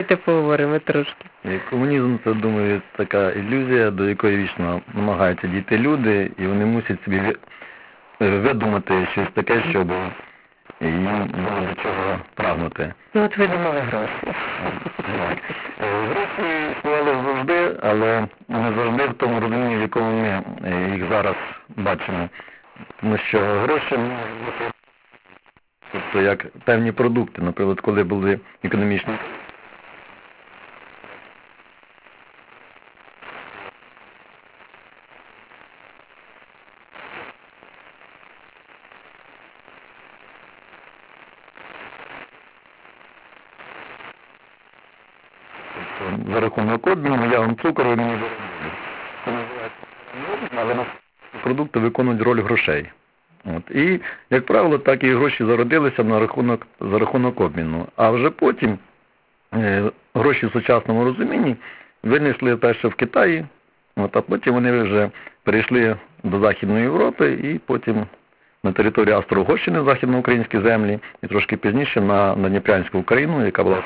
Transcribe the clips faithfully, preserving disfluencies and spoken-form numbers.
Давайте поговоримо трошки. Комунізм – це, думаю, така ілюзія, до якої вічно намагаються дійти люди, і вони мусять собі видумати щось таке, щоб їм було до чого прагнути. Ну от ви думали гроші. Гроші існували завжди, але не завжди в тому розумінні, в якому ми їх зараз бачимо. Тому що гроші можуть бути, тобто як певні продукти, наприклад, коли були економічні. За рахунок обміну, я вам цукор, ви мені заробили. Це називається обмін, але на продукти виконують роль грошей. От. І, як правило, так і гроші зародилися на рахунок, за рахунок обміну. А вже потім е, гроші в сучасному розумінні винесли перше в Китаї, от, а потім вони вже перейшли до Західної Європи і потім на територію Австро-Угорщини, західноукраїнські землі, і трошки пізніше на, на Дніпрянську Україну, яка була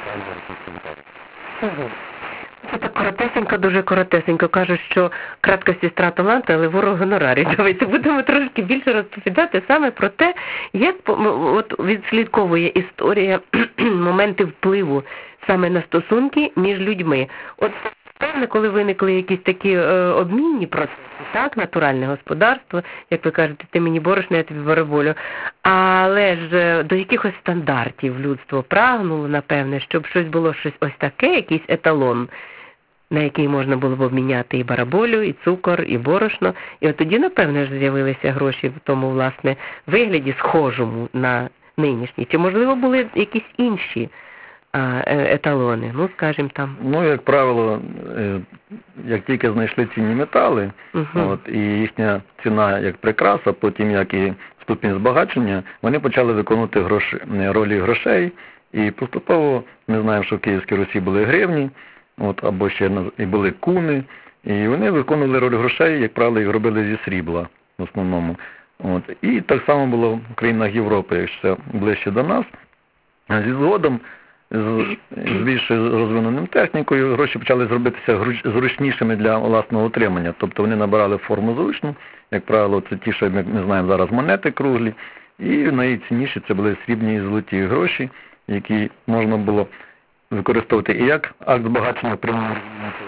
Це так коротесенько, дуже коротесенько. Кажуть, що кратка сестра таланту, але ворог гонорарів. Давайте будемо трошки більше розповідати саме про те, як от відслідковує історія моменти впливу саме на стосунки між людьми. От певне, коли виникли якісь такі е, обмінні процеси, так, натуральне господарство, як ви кажете, ти мені борошно, я тобі бараболю, але ж до якихось стандартів людство прагнуло, напевне, щоб щось було щось ось таке, якийсь еталон, на який можна було б обміняти і бараболю, і цукор, і борошно. І от тоді, напевне, ж з'явилися гроші в тому, власне, вигляді схожому на нинішній. Чи, можливо, були якісь інші еталони, ну, скажімо там. Ну, як правило, як тільки знайшли цінні метали, uh-huh. от, і їхня ціна як прикраса, потім як і ступінь збагачення, вони почали виконувати гроші, ролі грошей, і поступово, ми знаємо, що в Київській Русі були гривні, от, або ще і були куни, і вони виконували роль грошей, як правило, їх робили зі срібла в основному. От. І так само було в країнах Європи, якщо ближче до нас. Зі згодом, з, з більш розвиненим технікою, гроші почали зробитися зручнішими для власного утримання. Тобто вони набирали форму зручну, як правило, це ті, що ми, ми знаємо зараз, монети круглі, і найцінніші це були срібні і золоті гроші, які можна було використовувати і як акт збагачення прямого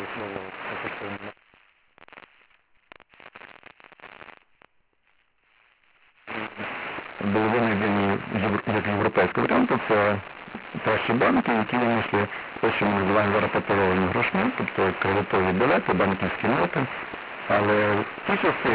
були винайдені як європейського варіанту, це перші банки, які винайшли те, що ми називаємо зараз паперовими грошми, тобто кредитові білети, банківські ноти. Але в ті часи,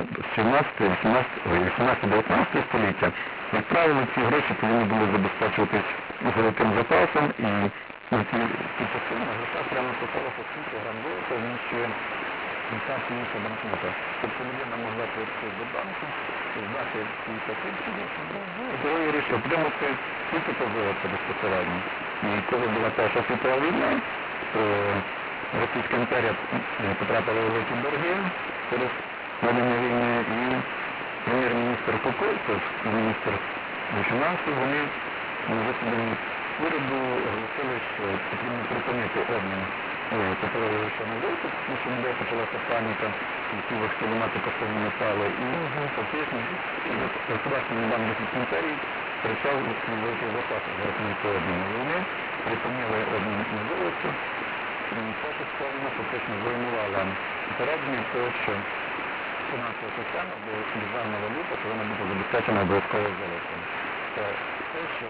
сімнадцяте-дев'ятнадцяте століття, як правило, ці гроші повинні були забезпечуватись золотим запасом, і на ці, ці часи на грошах прямо писалося, скільки грам золота вміщує та чи інша банкнота. Тобто людина могла прийти до банку, здати ці пакетки, і коли вирішив отримати тільки по золота безпосередньо. І коли була Перша світова війна, то Російська імперія потрапила у великі борги через ведення війни, і прем'єр-міністр Кукольцев і міністр фінансів, вони на засіданні уряду оголосили, що потрібно припинити обмін паперового грошового золота, тому що ніде почалася паніка, і всі хотіли мати коштовні метали, і фактично Государственний банк Російської імперії втрачав свій великий запас за рахунок обміну. Вони припинили обмін на золото, і перша сторона фактично зруйнувала попередження того, що фінансова система або державна валюта повинна бути забезпечена обов'язково золотом. Це те, що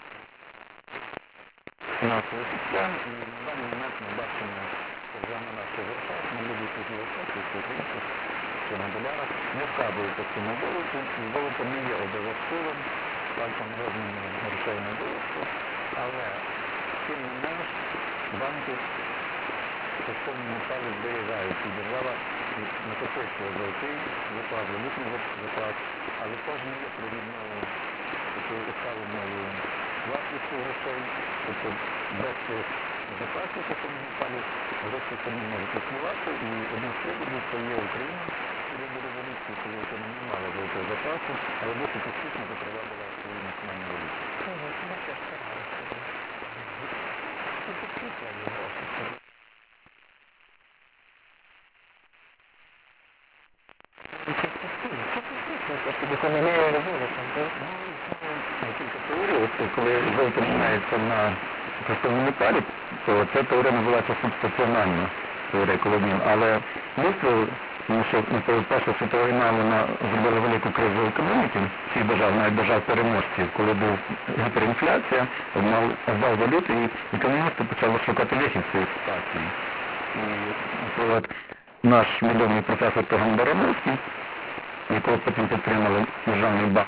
фінансова система, і на даний момент ми бачимо, що вже на наших грошах, на будь-яких грошах, українських чи на долярах, не вказується сума золоту, і золото не є обов'язковим фактом розміну грошей на золото, але тим не менш банки коштовні метали зберігають, і держава накопичує золотий запас, валютний запас, але теж не є провідною такою усталеною власністю грошей, тобто без цих запасів коштовних металів гроші самі можуть існувати, і одним з прикладів це є Україна, періоду революції, коли вона не мала золотого запасу, але досить успішно запровадила свою національну валюту. Коли золото міняється на працівному металі, то ця теорія називається субстаціональна теорія колоднів. Але людство, тому що ну, Перша світова війна, вона зробила велику кризу економіки всіх держав, навіть держав переможців, коли був гіперінфляція, обвал обвал валюти, і економісти почали шукати вихід з цієї ситуації. І, наприклад, наш відомий професор Тоган Барановський, якого потім підтримали державний банк,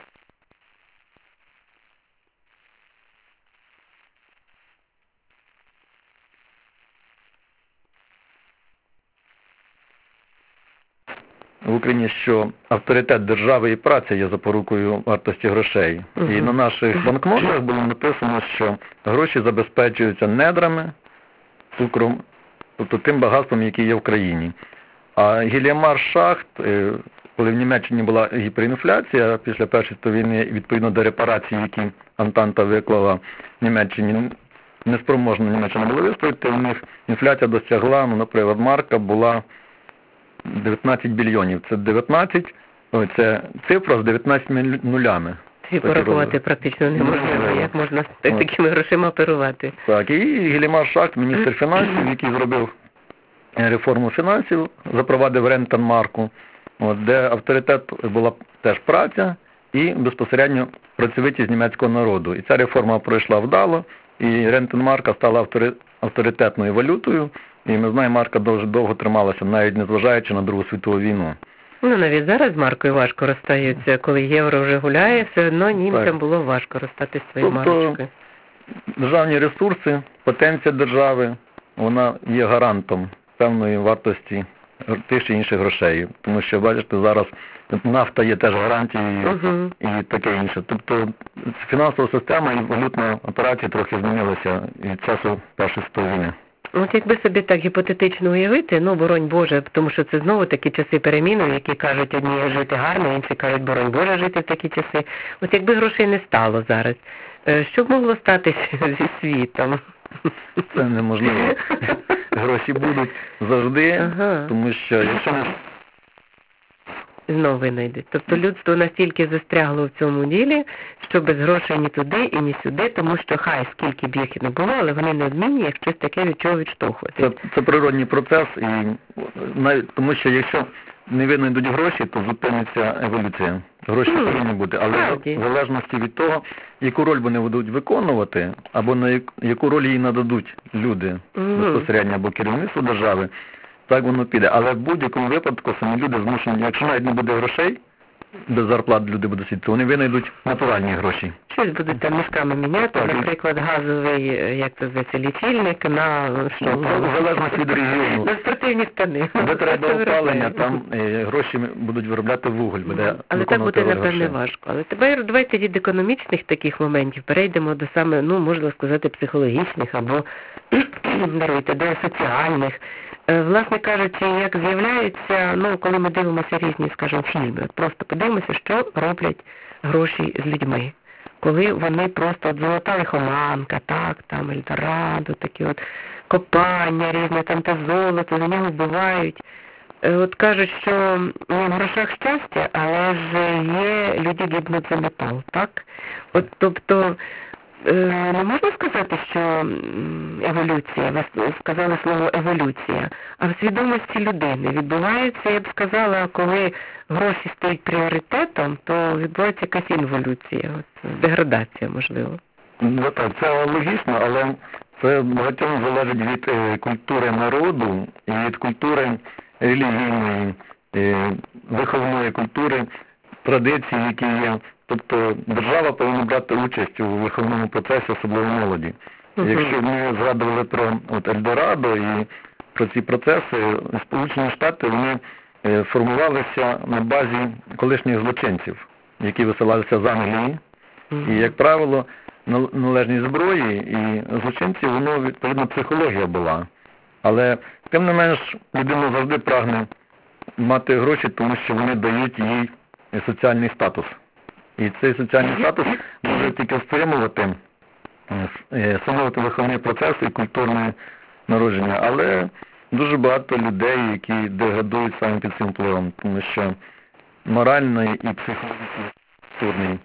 в Україні, що авторитет держави і праця є запорукою вартості грошей. Uh-huh. І на наших банкнотах було написано, що гроші забезпечуються недрами, цукром, тобто тим багатством, яке є в країні. А Гільямар Шахт, коли в Німеччині була гіперінфляція після Першої світової війни, відповідно до репарацій, які Антанта виклала Німеччині, неспроможна Німеччина була вистояти, у них інфляція досягла, ну, наприклад, марка була дев'ятнадцять білйонів. Це дев'ятнадцять, ой, це цифра з дев'ятнадцятьма нулями. Ці порахувати практично неможливо, як можна з такими грошима оперувати. Так, і Гільямар Шахт, міністр фінансів, який зробив реформу фінансів, запровадив рентенмарку, от, де авторитет була теж праця і безпосередньо працьовитість німецького народу. І ця реформа пройшла вдало, і рентенмарка стала автори... авторитетною валютою. І ми знаємо, марка дуже довго трималася, навіть незважаючи на Другу світову війну. Ну, навіть зараз з маркою важко розстаються. Коли євро вже гуляє, все одно німцям так. було важко розстати своєю тобто, марочкою. Державні ресурси, потенція держави, вона є гарантом певної вартості тих чи інших грошей. Тому що, бачите, зараз нафта є теж гарантією uh-huh. і таке інше. Тобто фінансова система і валютна операція трохи змінилися від часу Першої світової війни. От якби собі так гіпотетично уявити, ну, боронь Боже, тому що це знову такі часи переміну, які кажуть, одні жити гарно, інші кажуть, боронь Боже, жити в такі часи. От якби грошей не стало зараз, що б могло статися зі світом? Це неможливо. Гроші будуть завжди, ага. тому що якщо не... Знову винайдуть. Тобто людство настільки застрягло в цьому ділі, що без грошей ні туди і ні сюди, тому що хай скільки б їх не було, але вони не змінні, як щось таке від чого відштовхувати. Це, це природній процес, і навіть тому що якщо не винайдуть гроші, то зупиниться еволюція. Гроші mm. повинні бути, але Правді. в залежності від того, яку роль вони будуть виконувати, або на яку роль їй нададуть люди mm. безпосередньо, або керівництво держави, так воно піде. Але в будь-якому випадку самі люди змушені, якщо навіть не буде грошей, без зарплат люди будуть сидіти, вони винайдуть натуральні гроші. Щось будуть там мішками міняти, так, наприклад, газовий, як це зветься, лічильник на що? В залежності від регіону. На спортивні штани. Де треба опалення, там е, гроші будуть виробляти вуголь. Буде Але так буде, напевне, важко. Але тепер давайте від економічних таких моментів перейдемо до саме, ну, можна сказати, психологічних або, даруйте, до соціальних. Власне кажучи, як з'являються, ну, коли ми дивимося різні, скажімо, фільми, просто подивимося, що роблять гроші з людьми. Коли вони просто, от золота лихоманка, так, там, Ельдорадо, такі от копання різне, там те золото, за нього вбивають. От кажуть, що ну, в грошах щастя, але ж є, люди гибнуть за метал, так? От, тобто, не можна сказати, що еволюція, ви сказали слово еволюція, а в свідомості людини відбувається, я б сказала, коли гроші стають пріоритетом, то відбувається якась інволюція, от, деградація, можливо. Ну так, це логічно, але це багатьом залежить від е, культури народу і від культури релігійної, е, виховної культури, традицій, які є. Тобто держава повинна брати участь у виховному процесі, особливо молоді. Uh-huh. Якщо ми згадували про от Ельдорадо і про ці процеси, Сполучені Штати, вони е, формувалися на базі колишніх злочинців, які висилалися з Англії. Uh-huh. І, як правило, належність зброї і злочинців, воно, відповідно, психологія була. Але, тим не менш, людина завжди прагне мати гроші, тому що вони дають їй соціальний статус. І цей соціальний статус може тільки стримувати е, встановити виховний процес і культурне народження, але дуже багато людей, які деградують саме під цим впливом, тому що моральний і психологічний культурний.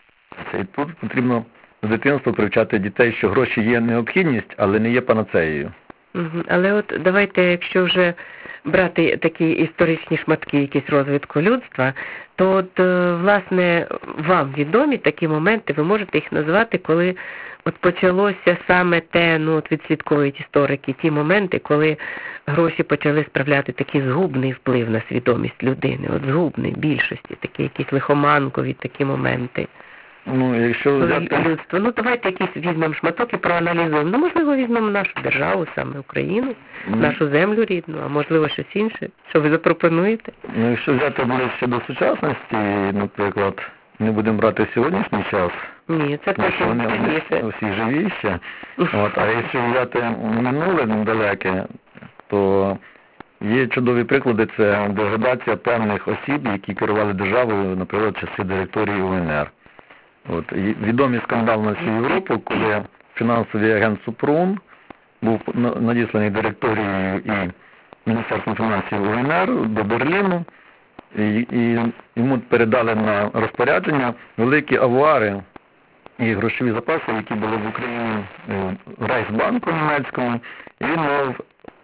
І тут потрібно з дитинства привчати дітей, що гроші є необхідність, але не є панацеєю. Угу. Але от давайте, якщо вже брати такі історичні шматки якісь розвитку людства, то от, власне, вам відомі такі моменти, ви можете їх назвати, коли от почалося саме те, ну от відслідковують історики, ті моменти, коли гроші почали справляти такий згубний вплив на свідомість людини, от згубний більшості, такі якісь лихоманкові такі моменти. Ну, якщо взяти... людство. Ну, давайте якісь візьмемо шматок і проаналізуємо. Ну, можливо, візьмемо нашу державу, саме Україну, mm. нашу землю рідну, а можливо, щось інше. Що ви запропонуєте? Ну, якщо взяти ближче до сучасності, наприклад, не будемо брати сьогоднішній час, ні, це тому що вони всі живі ще. От, а якщо взяти минуле недалеке, то є чудові приклади, це деградація певних осіб, які керували державою, наприклад, часи директорії У Н Р. От, відомий скандал на всю Європу, коли фінансовий агент Супрун був надісланий директорією і Міністерством фінансів У Н Р до Берліну, і, і йому передали на розпорядження великі авуари і грошові запаси, які були в Україні в Райсбанку німецькому, і він мав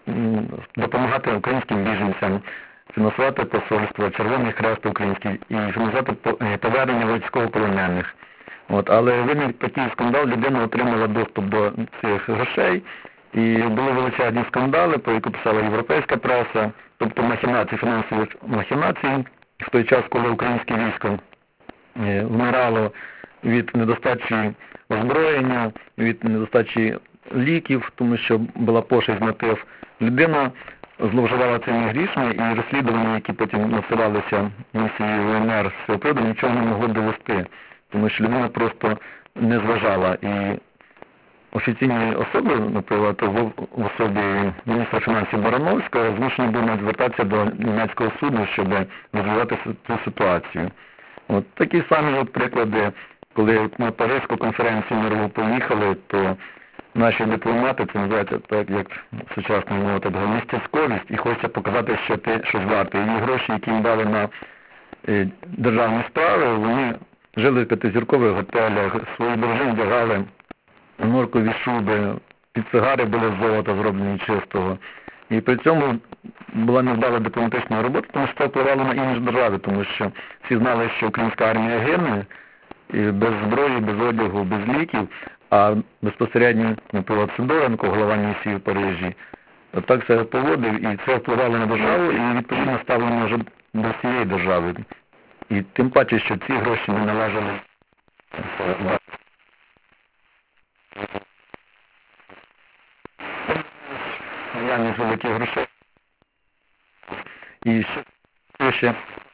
допомагати українським біженцям, фінансувати посольство, Червоний Хрест український і фінансувати повернення військовополонених. От, але виник такий скандал, людина отримала доступ до цих грошей, і були величезні скандали, про які писала європейська преса, тобто махінації, фінансові махінації, в той час, коли українське військо вмирало від недостачі озброєння, від недостачі ліків, тому що була пошесть мотив. Людина зловживала цими грішми, і розслідування, які потім насилалися місії У Н Р з цього приводу, нічого не могло довести, тому що людина просто не зважала. І офіційні особи, наприклад, в особі міністра фінансів Барановського, змушені були звертатися до німецького суду, щоб розвивати цю ситуацію. От такі самі от приклади, коли на Паризьку конференцію мирову поїхали, то наші дипломати, це називається так, як сучасна мова, так мистецьковість, і хочеться показати, що ти щось вартий. І гроші, які їм дали на е, державні справи, вони жили в п'ятизіркових готелях, свої дружини вдягали норкові шуби, під сигари були з золота зроблені чистого. І при цьому була невдала дипломатична робота, тому що це впливало на імідж держави, тому що всі знали, що українська армія гине, і без зброї, без одягу, без ліків, а безпосередньо, наприклад, Сидоренко, голова місії в Парижі, так себе поводив, і це впливало на державу, і відповідно ставлено вже до всієї держави. І тим паче, що ці гроші не належали наявність великих грошей. І що ще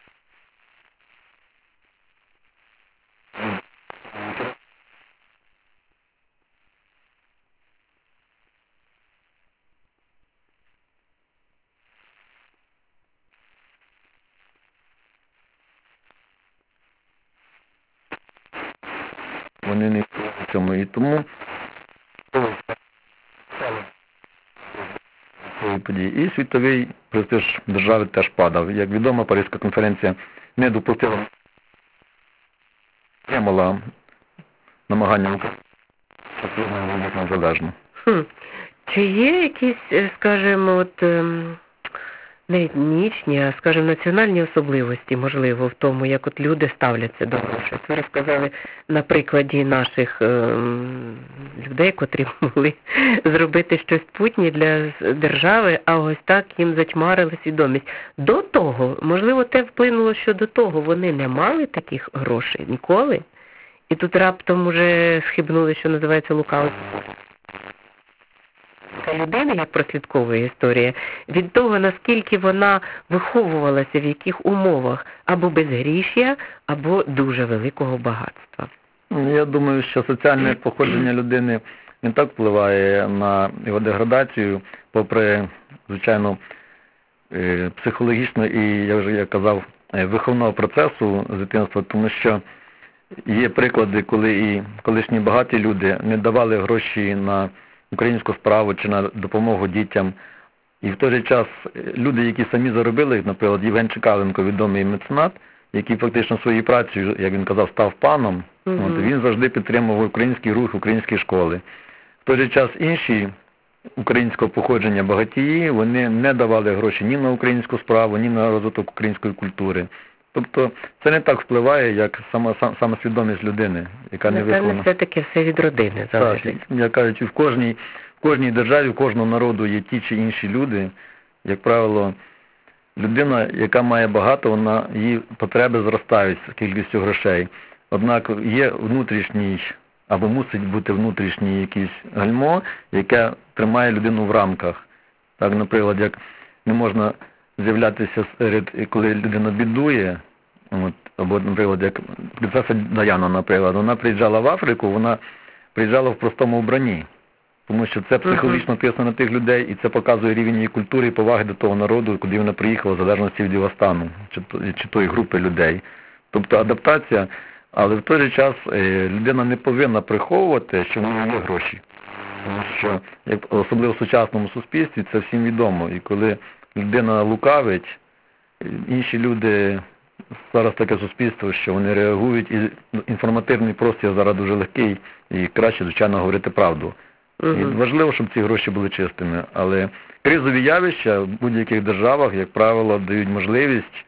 вони не в цьому. І тому події. І світовий престиж держави теж падав. Як відомо, Паризька конференція не допустила, підтримала намагання України незалежно. Хм. Чи є якісь, скажімо, от не етнічні, а, скажімо, національні особливості, можливо, в тому, як от люди ставляться до грошей? Ви розказали на прикладі наших е, людей, котрі могли зробити щось путнє для держави, а ось так їм затьмарили свідомість. До того, можливо, те вплинуло, що до того вони не мали таких грошей ніколи, і тут раптом уже схибнули, що називається, лукаво. Людина, як прослідковує історія, від того, наскільки вона виховувалася, в яких умовах, або безгрішя, або дуже великого багатства. Я думаю, що соціальне походження людини не так впливає на його деградацію, попри, звичайно, психологічно і, як вже я казав, виховного процесу з дитинства, тому що Є приклади, коли і колишні багаті люди не давали гроші на українську справу чи на допомогу дітям. І в той же час люди, які самі заробили, наприклад, Євген Чекаленко, відомий меценат, який фактично своєю працею, як він казав, став паном, mm-hmm. от, він завжди підтримував український рух, українські школи. В той же час інші українського походження багатії, вони не давали гроші ні на українську справу, ні на розвиток української культури. Тобто це не так впливає, як сама, сам, сама свідомість людини, яка не виконує. Напевно, все-таки все від родини залежить. Так, як кажуть, в кожній, в кожній державі, в кожного народу є ті чи інші люди. Як правило, людина, яка має багато, вона, її потреби зростають з кількістю грошей. Однак є внутрішній, або мусить бути внутрішній якийсь гальмо, яке тримає людину в рамках. Так, наприклад, як не можна з'являтися серед, коли людина бідує, от, або, наприклад, як принцеса Даяна, наприклад, вона приїжджала в Африку, вона приїжджала в простому вбранні, тому що це психологічно тисне на тих людей, і це показує рівень її культури і поваги до того народу, куди вона приїхала, в залежності від його стану, чи, чи тої групи людей. Тобто адаптація, але в той же час е, людина не повинна приховувати, що в неї є гроші. Тому що, як, особливо в сучасному суспільстві, це всім відомо. І коли людина лукавить, інші люди, зараз таке суспільство, що вони реагують, і інформативний простір зараз дуже легкий, і краще, звичайно, говорити правду. Uh-huh. І важливо, щоб ці гроші були чистими, але кризові явища в будь-яких державах, як правило, дають можливість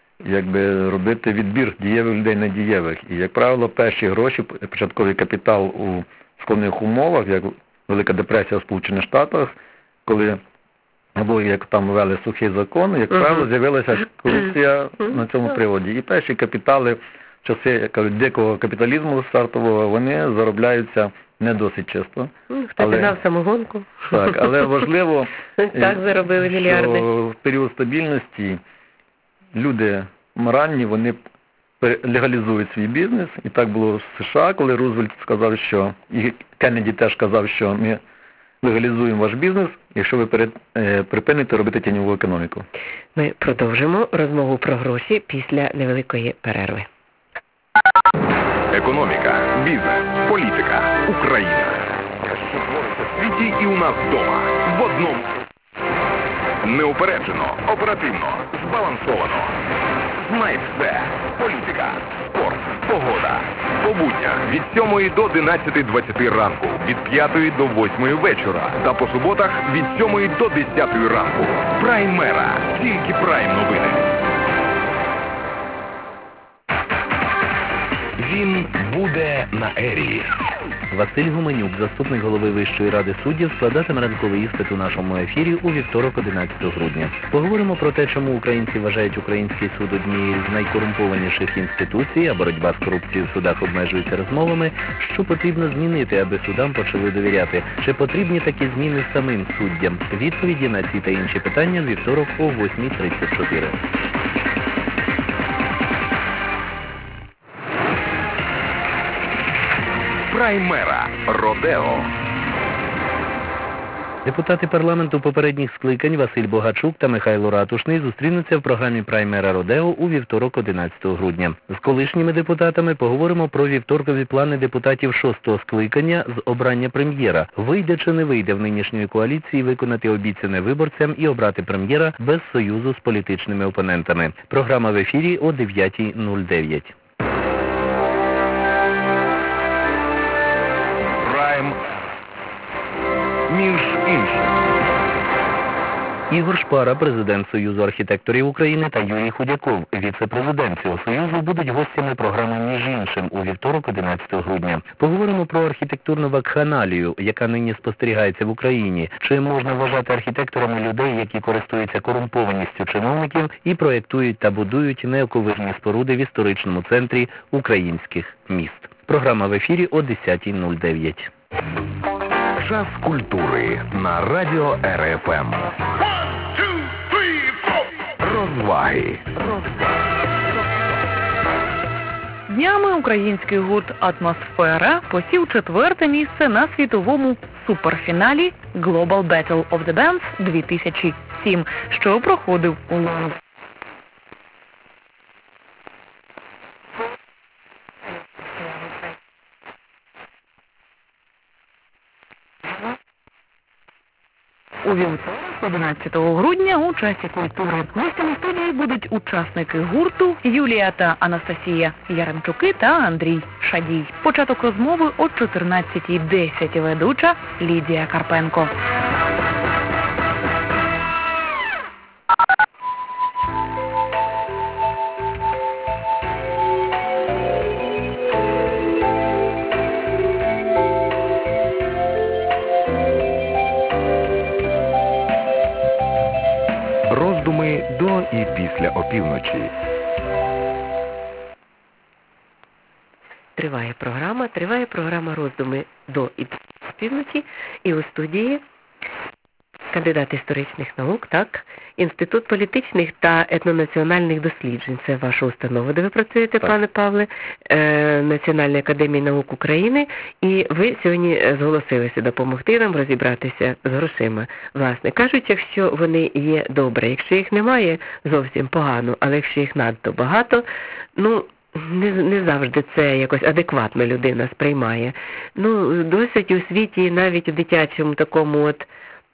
якби робити відбір дієвих людей недієвих. І, як правило, перші гроші, початковий капітал у складних умовах, як Велика депресія в Сполучених Штатах, коли або як там ввели сухий закон, як uh-huh. правило, з'явилася корупція uh-huh. на цьому приводі. І перші капітали в часи, як кажуть, дикого капіталізму стартового, вони заробляються не досить чисто. Хто піддав самогонку. Так, але важливо, так заробили мільярди. Що в період стабільності люди моральні, вони легалізують свій бізнес. І так було в США, коли Рузвельт сказав, що, і Кеннеді теж казав, що ми легалізуємо ваш бізнес, якщо ви перед, е, припините робити тіньову економіку. Ми продовжимо розмову про гроші після невеликої перерви. Економіка, бізнес, політика, Україна. Що твориться в світі і у нас вдома. В одному. Неупереджено, оперативно, збалансовано. Знай все. Політика, спорт, погода. По буднях від сьомої до одинадцятої двадцяти ранку, від п'ятої до восьмої вечора. Та по суботах від сьомої до десятої ранку. Праймера. Тільки прайм новини. Він буде на ері. Василь Гуменюк, заступник голови Вищої ради суддів, складатиме ранковий іспит у нашому ефірі у вівторок, одинадцятого грудня. Поговоримо про те, чому українці вважають український суд однією з найкорумпованіших інституцій, а боротьба з корупцією в судах обмежується розмовами, що потрібно змінити, аби судам почали довіряти. Чи потрібні такі зміни самим суддям? Відповіді на ці та інші питання в вівторок о восьмій тридцять чотири. Праймера. Родео. Депутати парламенту попередніх скликань Василь Богачук та Михайло Ратушний зустрінуться в програмі Праймера Родео у вівторок, одинадцятого грудня. З колишніми депутатами поговоримо про вівторкові плани депутатів шостого скликання з обрання прем'єра. Вийде чи не вийде в нинішньої коаліції виконати обіцяне виборцям і обрати прем'єра без союзу з політичними опонентами. Програма в ефірі о дев'ятій нуль дев'ять. Між іншим. Ігор Шпара, президент Союзу архітекторів України, та Юрій Худяков, віце-президент цього Союзу, будуть гостями програми «Між іншим» у вівторок, одинадцятого грудня. Поговоримо про архітектурну вакханалію, яка нині спостерігається в Україні. Чи можна вважати архітекторами людей, які користуються корумпованістю чиновників і проєктують та будують неоковирні споруди в історичному центрі українських міст. Програма в ефірі о десятій нуль дев'ять. Час культури на радіо Ер Еф Ем. Розваги. Днями український гурт «Атмосфера» посів четверте місце на світовому суперфіналі Global Battle of the Bands дві тисячі сім, що проходив у Лондоні. у вівторок, одинадцятого грудня, у часі культури. Гостями студії будуть учасники гурту Юлія та Анастасія Яремчуки та Андрій Шадій. Початок розмови о чотирнадцятій десять. Ведуча Лідія Карпенко. Роздуми до і після опівночі. Триває програма, триває програма «Роздуми до і після опівночі». І у студії кандидат історичних наук, так, Інститут політичних та етнонаціональних досліджень. Це ваша установа, де ви працюєте, Так. пане Павле, е, Національної академії наук України. І ви сьогодні зголосилися допомогти нам розібратися з грошима. Власне, кажуть, якщо вони є добре, якщо їх немає, зовсім погано, але якщо їх надто багато, ну, Не, не завжди це якось адекватно людина сприймає. Ну, досить у світі, навіть у дитячому такому от,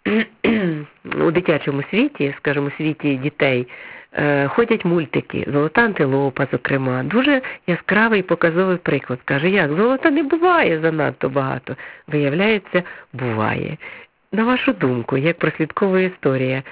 у дитячому світі, скажімо, світі дітей, е, ходять мультики. «Золота антилопа», зокрема. Дуже яскравий показовий приклад. Каже, як? Золота не буває занадто багато. Виявляється, буває. На вашу думку, як прослідковує історія,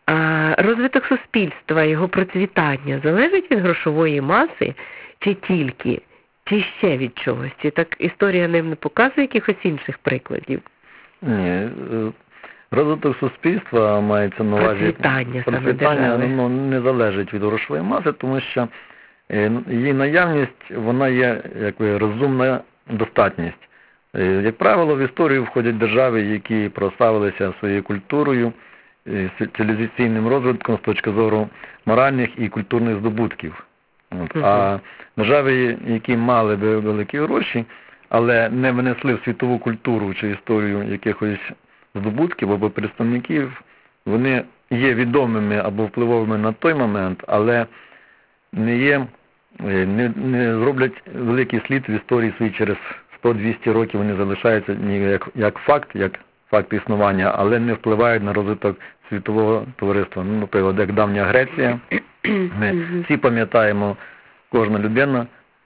а розвиток суспільства, його процвітання залежить від грошової маси, чи тільки, чи ще від чогось? Чи так історія не показує якихось інших прикладів? Ні, е, розвиток суспільства мається на увазі... Процвітання саме Процвітання, держави. ну, не залежить від грошової маси, тому що е, її наявність, вона є, якби, розумна достатність. Е, Як правило, в історію входять держави, які прославилися своєю культурою, е, цивілізаційним розвитком з точки зору моральних і культурних здобутків. От. Мгм. А держави, які мали би великі гроші, але не внесли в світову культуру чи історію якихось здобутків або представників, вони є відомими або впливовими на той момент, але не є, не, не зроблять великий слід в історії своїй через сто-двісті років, вони залишаються ні як, як факт, як факт існування, але не впливають на розвиток світового товариства. Ну, наприклад, як давня Греція, ми всі пам'ятаємо, кожна людина,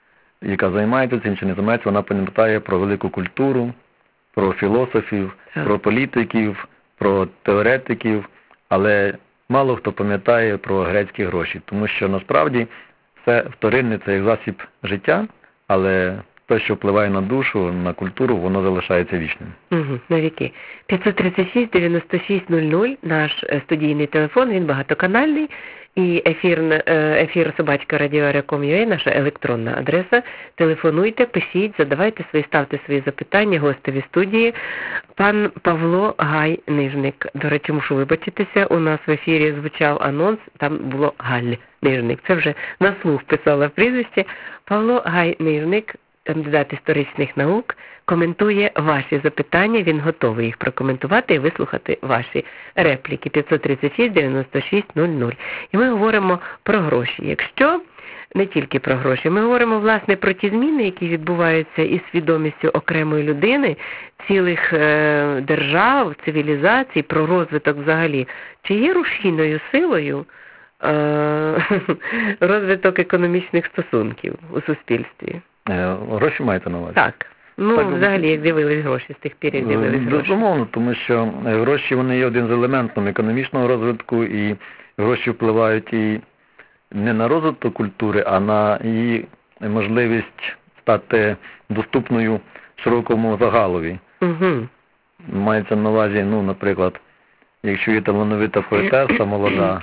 яка займається цим чи не займається, вона пам'ятає про велику культуру, про філософів, Так. про політиків, про теоретиків, але мало хто пам'ятає про грецькі гроші, тому що насправді це вторинне, це як засіб життя, але те, що впливає на душу, на культуру, воно залишається вічним. Угу, навіки. п'ятсот тридцять шість дев'яносто шість нуль нуль, наш е, студійний телефон, він багатоканальний, і ефір, е, ефір собачка радіо крапка ком крапка ю а, наша електронна адреса. Телефонуйте, пишіть, задавайте свої, ставте свої запитання гостеві студії. Пан Павло Гай-Нижник. До речі, мушу вибачитися, у нас в ефірі звучав анонс, там було Галь-Нижник. Це вже на слух писала в прізвище. Павло Гай-Нижник, кандидат історичних наук, коментує ваші запитання, він готовий їх прокоментувати і вислухати ваші репліки. п'ятсот тридцять шість дев'яносто шість нуль нуль. І ми говоримо про гроші. Якщо не тільки про гроші, ми говоримо, власне, про ті зміни, які відбуваються із свідомістю окремої людини, цілих е, держав, цивілізацій, про розвиток взагалі. Чи є рушійною силою е, розвиток економічних стосунків у суспільстві? Е, Гроші маєте на увазі? Так. Ну, Так, взагалі, як з'явились гроші, з тих пір, як з'явились гроші. Безумовно, тому що гроші, вони є один з елементом економічного розвитку, і гроші впливають і не на розвиток культури, а на її можливість стати доступною широкому загалові. Угу. Мається на увазі, ну, наприклад, якщо є талановита поетеса молода,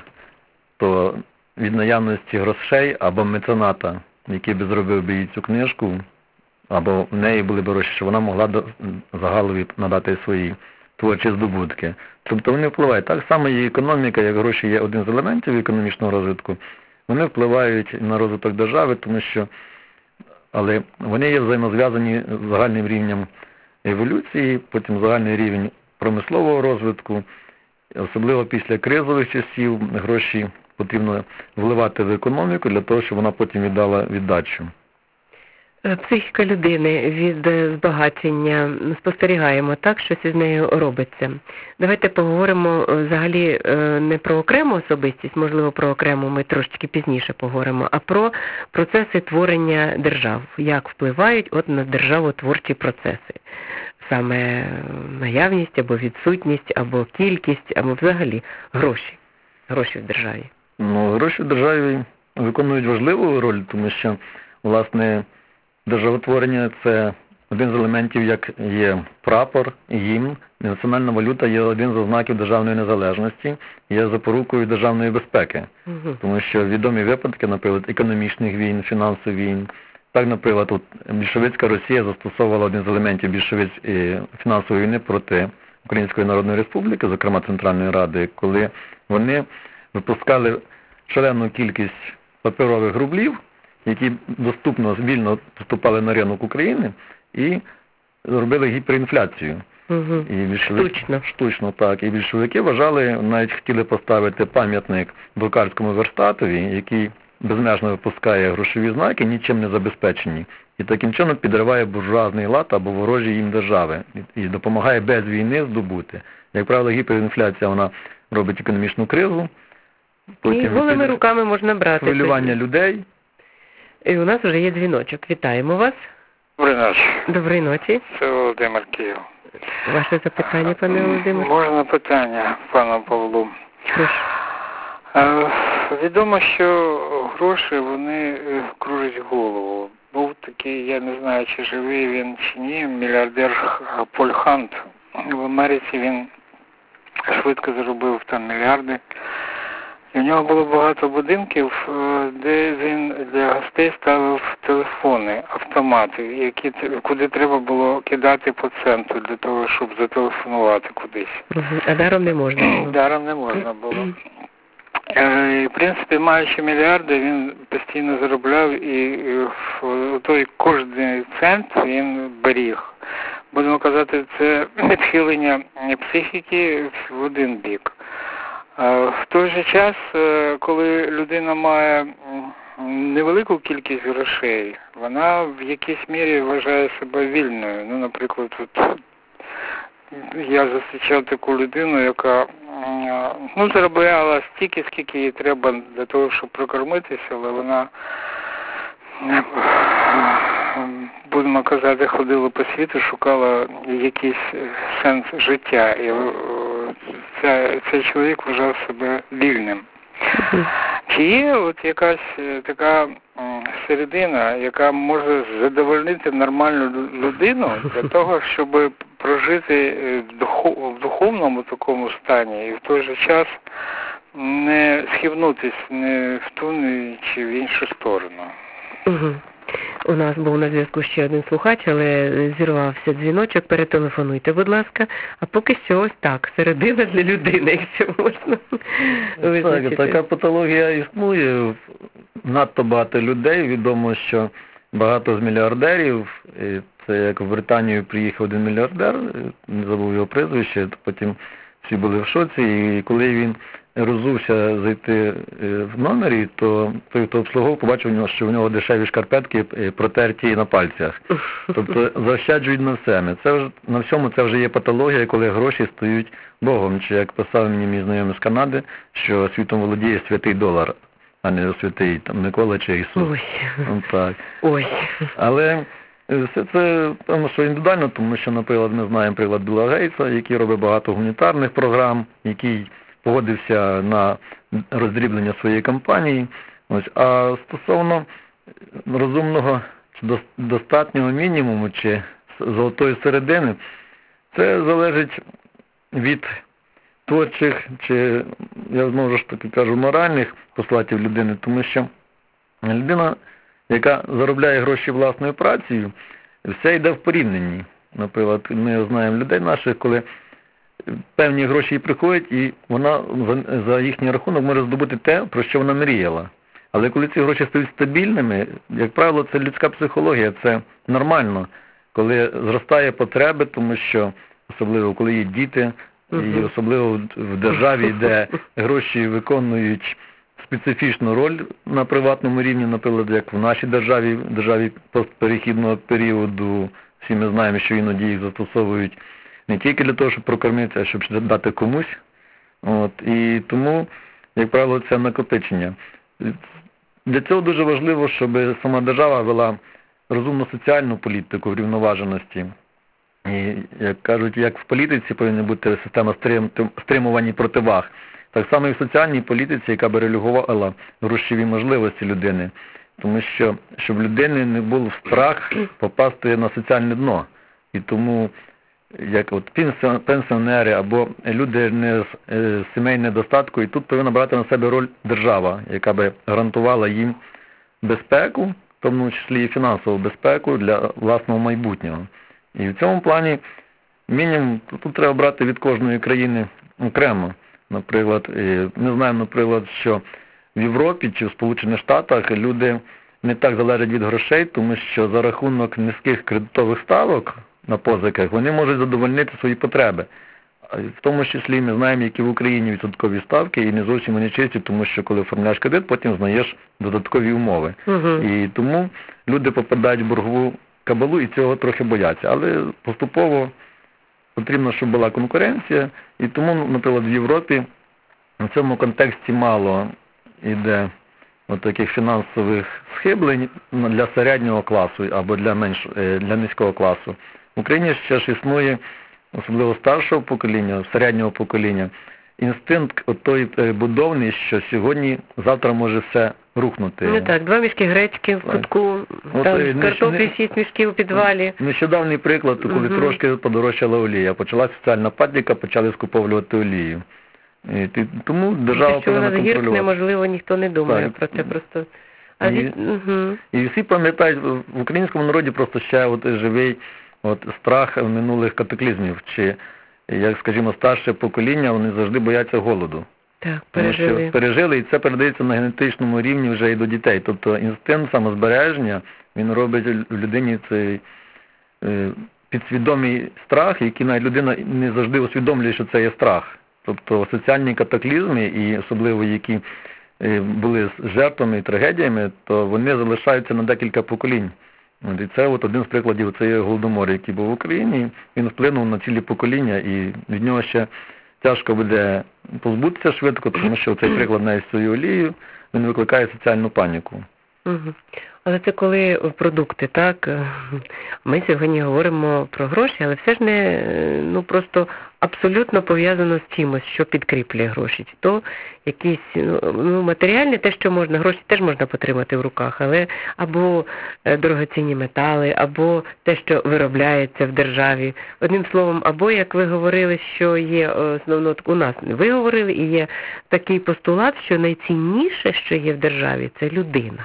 то від наявності грошей або мецената, який би зробив би їй цю книжку, або в неї були б гроші, що вона могла до загалові надати свої творчі здобутки. Тобто вони впливають. Так само і економіка, як гроші є один з елементів економічного розвитку, вони впливають на розвиток держави, тому що, але вони є взаємозв'язані з загальним рівнем еволюції, потім загальний рівень промислового розвитку, особливо після кризових часів гроші потрібно вливати в економіку для того, щоб вона потім віддала віддачу. Е, Психіка людини від е, збагачення, спостерігаємо так, щось із нею робиться. Давайте поговоримо е, взагалі е, не про окрему особистість, можливо, про окрему ми трошечки пізніше поговоримо, а про процеси творення держав, як впливають от на державотворчі процеси. Саме наявність або відсутність, або кількість, або взагалі гроші. Гроші в державі. Ну, гроші в державі виконують важливу роль, тому що, власне, державотворення – це один з елементів, як є прапор, гімн. Національна валюта є один з ознаків державної незалежності, є запорукою державної безпеки. Угу. Тому що відомі випадки, наприклад, економічних війн, фінансових війн. Так, наприклад, от більшовицька Росія застосовувала один з елементів більшовицької фінансової війни проти Української Народної Республіки, зокрема Центральної Ради, коли вони випускали шалену кількість паперових рублів, які доступно, вільно поступали на ринок України і зробили гіперінфляцію. Угу. І більшовики, Штучно. Штучно, так. І більшовики вважали, навіть хотіли поставити пам'ятник друкарському верстатові, який безмежно випускає грошові знаки, нічим не забезпечені. І таким чином підриває буржуазний лад або ворожі їм держави. І допомагає без війни здобути. Як правило, гіперінфляція, вона робить економічну кризу. І голими руками можна брати. Хвилювання людей. І у нас вже є дзвіночок. Вітаємо вас. Доброї ночі. Доброї ночі. Це Володимир Київ. Ваше запитання, пане Володимир? Можна питання пану Павлу? Прошу. Е, відомо, що гроші, вони е, кружать голову. Був такий, я не знаю, чи живий він, чи ні, мільярдер Поль Хант. В Америці він швидко заробив там мільярди. І в нього було багато будинків, де він для гостей ставив телефони, автомати, які, куди треба було кидати по центру для того, щоб зателефонувати кудись. А даром не можна було? Даром не можна було. І, в принципі, маючи мільярди, він постійно заробляв, і в той кожний цент він беріг. Будемо казати, це відхилення психіки в один бік. В той же час, коли людина має невелику кількість грошей, вона в якійсь мірі вважає себе вільною. Ну, наприклад, от я зустрічав таку людину, яка ну, заробляла стільки, скільки їй треба для того, щоб прокормитися, але вона, будемо казати, ходила по світу, шукала якийсь сенс життя. І ця, цей чоловік вважав себе вільним. Чи є от якась така середина, яка може задовольнити нормальну людину для того, щоб прожити в духовному такому стані і в той же час не схибнутись не в ту, чи в іншу сторону? Угу. У нас був на зв'язку ще один слухач, але зірвався дзвіночок, перетелефонуйте, будь ласка. А поки що ось так, середина для людини, якщо можна визначити. Так, така патологія існує. Надто багато людей. Відомо, що багато з мільярдерів, це як в Британію приїхав один мільярдер, не забув його прізвище, потім всі були в шоці, і коли він розувся зайти в номері, то той, хто обслуговував, побачив, що в нього дешеві шкарпетки протерті на пальцях. Тобто заощаджують на все. Це вже, на всьому це вже є патологія, коли гроші стають Богом. Чи як писав мені мій знайомий з Канади, що світом володіє святий долар, а не святий там Микола чи Ісус. Ой. Ну, так. Ой. Але все це, певно, що індивідуально, тому що, наприклад, ми знаємо приклад Білла Гейтса, який робить багато гуманітарних програм, який погодився на роздріблення своєї компанії. Ось. А стосовно розумного достатнього мінімуму чи золотої середини, це залежить від творчих, чи, я знову ж таки кажу, моральних послатів людини, тому що людина, яка заробляє гроші власною працею, все йде в порівнянні. Наприклад, ми знаємо людей наших, коли певні гроші їй приходять, і вона за їхній рахунок може здобути те, про що вона мріяла. Але коли ці гроші стають стабільними, як правило, це людська психологія, це нормально, коли зростає потреби, тому що, особливо коли є діти, і особливо в державі, де гроші виконують специфічну роль на приватному рівні, наприклад, як в нашій державі, державі постперехідного періоду. Всі ми знаємо, що іноді їх застосовують не тільки для того, щоб прокормити, а щоб дати комусь. От, і тому, як правило, це накопичення. Для цього дуже важливо, щоб сама держава вела розумну соціальну політику врівноваженості. І, як кажуть, як в політиці повинна бути система стримувань і противаг, так само і в соціальній політиці, яка би регулювала грошові можливості людини. Тому що, щоб в людини не був страх попасти на соціальне дно. І тому, як от пенсіонери або люди не з е, сімей недостатку, і тут повинна брати на себе роль держава, яка би гарантувала їм безпеку, в тому числі і фінансову безпеку для власного майбутнього. І в цьому плані мінімум тут треба брати від кожної країни окремо. Наприклад, ми знаємо, наприклад, що в Європі чи в Сполучених Штатах люди не так залежать від грошей, тому що за рахунок низьких кредитових ставок на позиках вони можуть задовольнити свої потреби. В тому числі ми знаємо, які в Україні відсоткові ставки, і не зовсім вони чисті, тому що коли оформляєш кредит, потім знаєш додаткові умови. Угу. І тому люди попадають в боргову кабалу і цього трохи бояться. Але поступово потрібно, щоб була конкуренція, і тому, наприклад, в Європі в цьому контексті мало йде от таких фінансових схиблень для середнього класу або для менш для низького класу. В Україні ще ж існує, особливо старшого покоління, середнього покоління, інстинкт отої будовний, що сьогодні, завтра може все рухнути. Ну так, два мішки гречки в кутку, там картоплі, шість мішків у підвалі. Нещодавній приклад, коли угу. трошки подорожчала олія. Почалася соціальна паніка, почали скуповувати олію. І тому держава те, що повинна вона контролювати. згіркне, можливо, ніхто не думає так. про це просто. А і, від... угу. і всі пам'ятають, в українському народі просто ще от живий от страх минулих катаклізмів. Чи, як, скажімо, старше покоління, вони завжди бояться голоду. Так, пережили. Тому що пережили, і це передається на генетичному рівні вже і до дітей. Тобто інстинкт самозбереження, він робить в людині цей е, підсвідомий страх, який навіть людина не завжди усвідомлює, що це є страх. Тобто соціальні катаклізми, і особливо які е, були з жертвами і трагедіями, то вони залишаються на декілька поколінь. І це от один з прикладів, це є Голодомор, який був в Україні, він вплинув на цілі покоління, і від нього ще тяжко буде позбутися швидко, тому що цей приклад навіть з цією олією, він викликає соціальну паніку. Угу. Але це коли продукти, так? Ми сьогодні говоримо про гроші, але все ж не, ну просто абсолютно пов'язано з чимось, що підкріплює гроші. То якісь, ну, матеріальні, те, що можна, гроші теж можна потримати в руках, але або дорогоцінні метали, або те, що виробляється в державі. Одним словом, або, як ви говорили, що є, основно, у нас ви говорили, і є такий постулат, що найцінніше, що є в державі, це людина.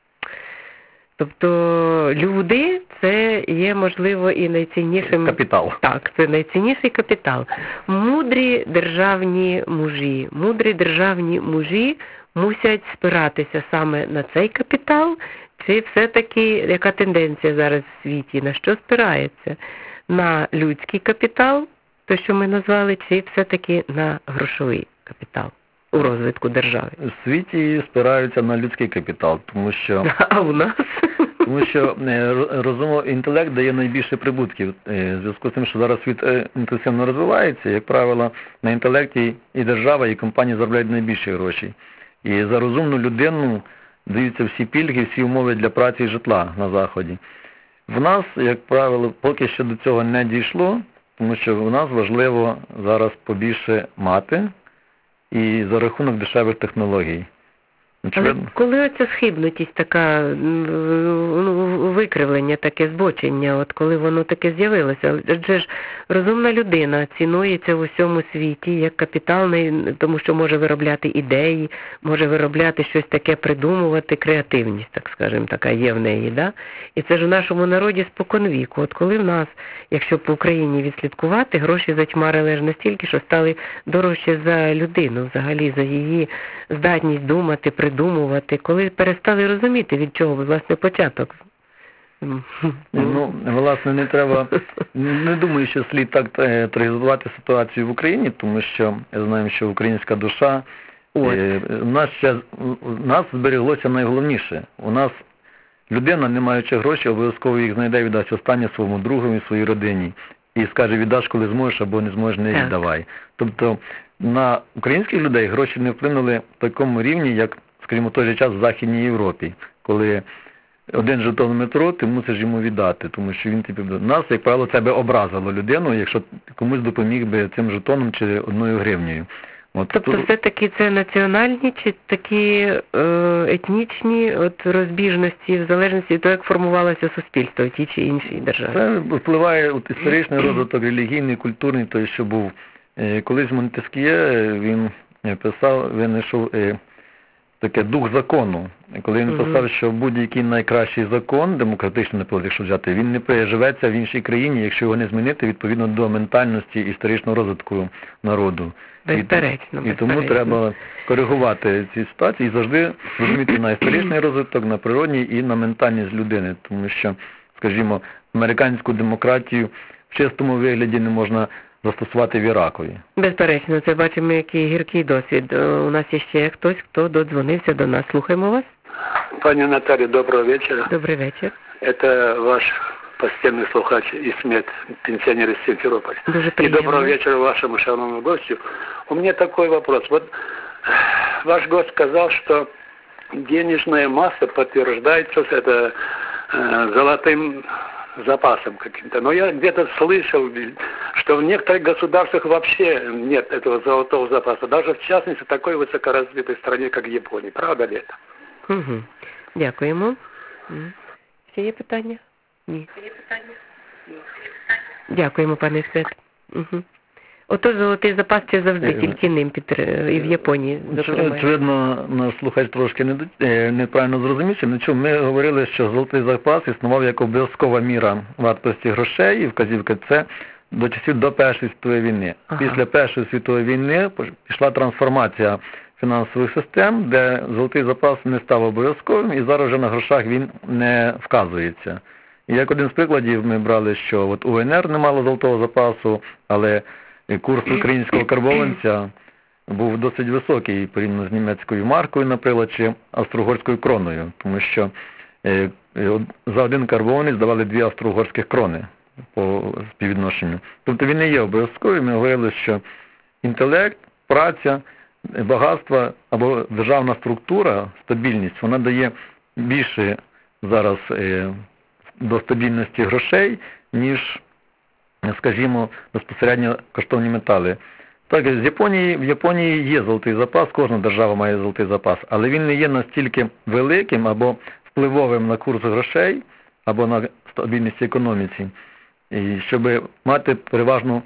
Тобто люди – це є, можливо, і найціннішим... Капітал. Так, це найцінніший капітал. Мудрі державні мужі, мудрі державні мужі мусять спиратися саме на цей капітал, чи все-таки, яка тенденція зараз в світі, на що спирається? На людський капітал, то, що ми назвали, чи все-таки на грошовий капітал у розвитку держави? У світі спираються на людський капітал, тому що... А у нас? Тому що розумовий інтелект дає найбільше прибутків. В зв'язку з тим, що зараз світ інтенсивно розвивається, як правило, на інтелекті і держава, і компанії заробляють найбільше грошей. І за розумну людину даються всі пільги, всі умови для праці і житла на Заході. В нас, як правило, поки що до цього не дійшло, тому що в нас важливо зараз побільше мати і за рахунок дешевих технологій. Але коли оця схибнутість така, ну, викривлення, таке збочення, от коли воно таке з'явилося, адже ж розумна людина цінується в усьому світі як капітал, тому що може виробляти ідеї, може виробляти щось таке, придумувати, креативність, так скажемо, така є в неї, да? І це ж у нашому народі споконвіку. От коли в нас, якщо по Україні відслідкувати, гроші затьмарили аж настільки, що стали дорожче за людину, взагалі, за її здатність думати, придумувати, коли перестали розуміти, від чого, власне, початок. Ну, власне, не треба, не думаю, що слід так трагізувати ситуацію в Україні, тому що я знаю, що українська душа От. Е, У нас ще у нас збереглося найголовніше. У нас людина, не маючи грошей, обов'язково їх знайде, віддасть останнє своєму другові, своїй родині. І скаже, віддаш, коли зможеш, або не зможеш, не Так. віддавай. Тобто на українських людей гроші не вплинули в такому рівні, як, скажімо, в той же час в Західній Європі, коли один жетон метро, ти мусиш йому віддати, тому що він тобі... Нас, як правило, це би образило людину, якщо комусь допоміг би цим жетоном чи одною гривнею. От, Тобто то- все-таки це національні чи такі е, етнічні от, розбіжності в залежності від того, як формувалося суспільство в тій чи іншій державі? Це впливає от, історичний розвиток, релігійний, культурний, той, що був. Е, Колись Монтеск'є, е, він е, писав, винайшов е, таке дух закону. Коли він Мгм. писав, що будь-який найкращий закон, демократичний, наприклад, якщо взяти, він не переживеться в іншій країні, якщо його не змінити відповідно до ментальності і історичного розвитку народу. Безперечно, І тому безперечно. треба коригувати ці ситуації і завжди розуміти на історичний розвиток, на природній і на ментальність людини. Тому що, скажімо, американську демократію в чистому вигляді не можна застосувати в Іракові. Безперечно, це бачимо, який гіркий досвід. Е, У нас є ще хтось, хто додзвонився до нас. Слухаємо вас. Пані Наталья, доброго вечера. Добрий вечір. Это ваш постоянный слухач Исмет, пенсионер из Симферополя. Дуже И приємно. доброго вечера вашему шановному гостю. У меня такой вопрос. Вот ваш гость сказал, что денежная масса подтверждается с это, э, золотым запасом каким-то. Но я где-то слышал, что в некоторых государствах вообще нет этого золотого запаса. Даже в частности в такой высокоразвитой стране, как Япония. Правда ли это? Угу. Дякуємо. М. Ще є питання? Ні. Дякуємо, пане Свят. Угу. Отож, золотий запас це завжди Е, тільки ним підтр- і в Японії, зокрема. Очевидно, наш слухач трошки не, е, неправильно зрозумів, що на чому ми говорили, що золотий запас існував як обов'язкова міра вартості грошей, і вказівка це до часів до Першої світової війни. Ага. Після Першої світової війни пош- пішла трансформація фінансових систем, де золотий запас не став обов'язковим, і зараз вже на грошах він не вказується. І як один з прикладів ми брали, що от У Н Р не мало золотого запасу, але курс українського карбованця був досить високий порівняно з німецькою маркою, наприклад, чи австро-угорською кроною, тому що е, е, за один карбованець давали дві австро-угорських крони по співвідношенню. Тобто він не є обов'язковим. Ми говорили, що інтелект, праця, багатство або державна структура, стабільність, вона дає більше зараз е, до стабільності грошей, ніж, скажімо, безпосередньо коштовні метали. Так, з Японії, в Японії є золотий запас, кожна держава має золотий запас, але він не є настільки великим або впливовим на курс грошей, або на стабільність економіці, і щоб мати переважну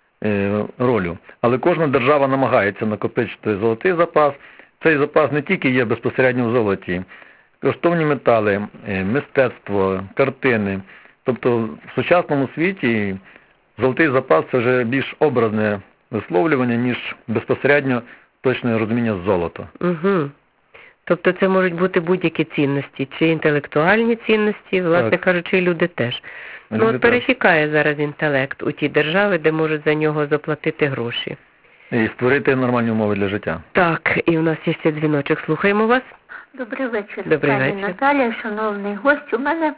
е, роль. Але кожна держава намагається накопичити золотий запас. Цей запас не тільки є безпосередньо в золоті. Коштовні метали, е, мистецтво, картини. Тобто в сучасному світі золотий запас – це вже більш образне висловлювання, ніж безпосередньо точне розуміння золота. Угу. Тобто це можуть бути будь-які цінності, чи інтелектуальні цінності, власне Так. кажучи, і люди теж. Ну, Люди от теж. пересікає зараз інтелект у ті держави, де можуть за нього заплатити гроші. І створити нормальні умови для життя. Так, і у нас є ще дзвіночок. Слухаємо вас. Добрий вечір, Добрий пані вечір. Наталія, шановний гость. У мене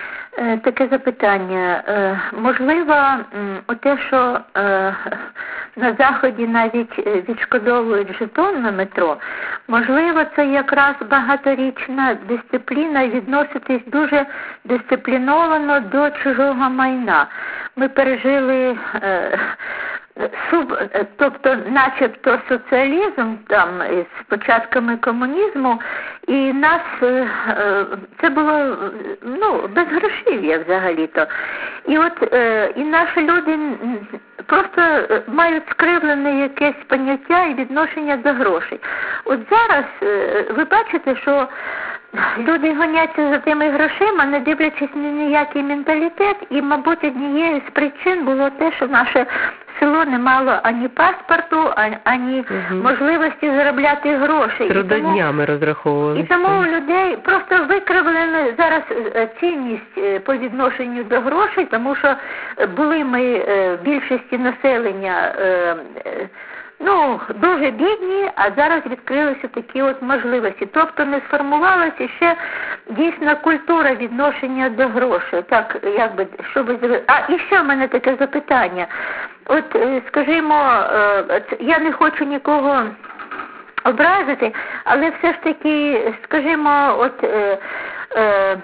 е, таке запитання. Е, можливо, м, оте, що е, на Заході навіть е, відшкодовують жетон на метро, можливо, це якраз багаторічна дисципліна відноситись дуже дисципліновано до чужого майна. Ми пережили... Е, Суб, тобто, начебто соціалізм там з початками комунізму, і нас це було ну без грошів'я взагалі-то. І от і наші люди просто мають скривлене якесь поняття і відношення до грошей. От зараз ви бачите, що люди гоняться за тими грошима, не дивлячись ні на який менталітет, і, мабуть, однією з причин було те, що наше село не мало ані паспорту, ані Угу. можливості заробляти гроші. Трудоднями І розраховувалися. тому у людей просто викривлена зараз е, цінність е, по відношенню до грошей, тому що е, були ми е, більшості населення е, е, ну, дуже бідні, а зараз відкрилися такі от можливості. Тобто не сформувалася ще дійсна культура відношення до грошей. Так, якби, щоб... А, і ще в мене таке запитання. От, скажімо, я не хочу нікого образити, але все ж таки, скажімо, от е, е,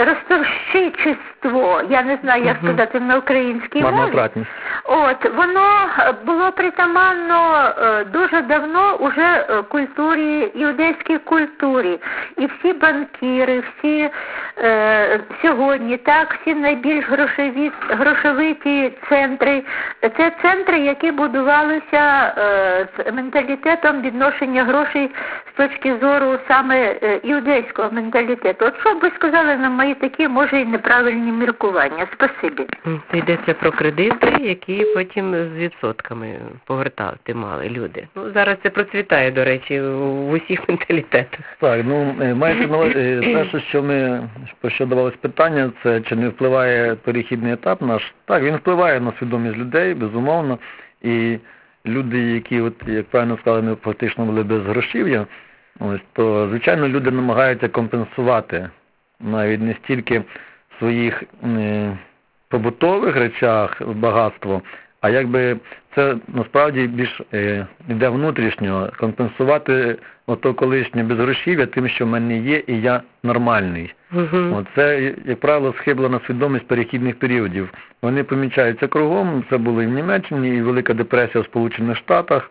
розтовщичество, я не знаю, як сказати на українській мові. Марнотратність. От, воно було притаманно е, дуже давно уже культурі, іудейській культурі. І всі банкіри, всі е, сьогодні, так, всі найбільш грошові, грошовиті центри, це центри, які будувалися е, з менталітетом відношення грошей з точки зору саме е, іудейського менталітету. От що б ви сказали на мої такі, може, і неправильні міркування? Спасибі. Це йдеться про кредити, які потім з відсотками повертати мали люди. Ну, зараз це процвітає, до речі, в усіх менталітетах. Так, ну, мається на увазі, перше, що ми, про що давалось питання, це чи не впливає перехідний етап наш. Так, він впливає на свідомість людей, безумовно, і люди, які, от, як правильно сказали, ми фактично були без грошів'я, ось, то, звичайно, люди намагаються компенсувати навіть не стільки в своїх е, побутових речах багатство, а якби це насправді більш е, йде внутрішньо, компенсувати ото колишнє безгрошів'я тим, що в мене є, і я нормальний. Угу. От це, як правило, схиблена свідомість перехідних періодів. Вони помічаються кругом, це було і в Німеччині, і Велика депресія в Сполучених Штатах.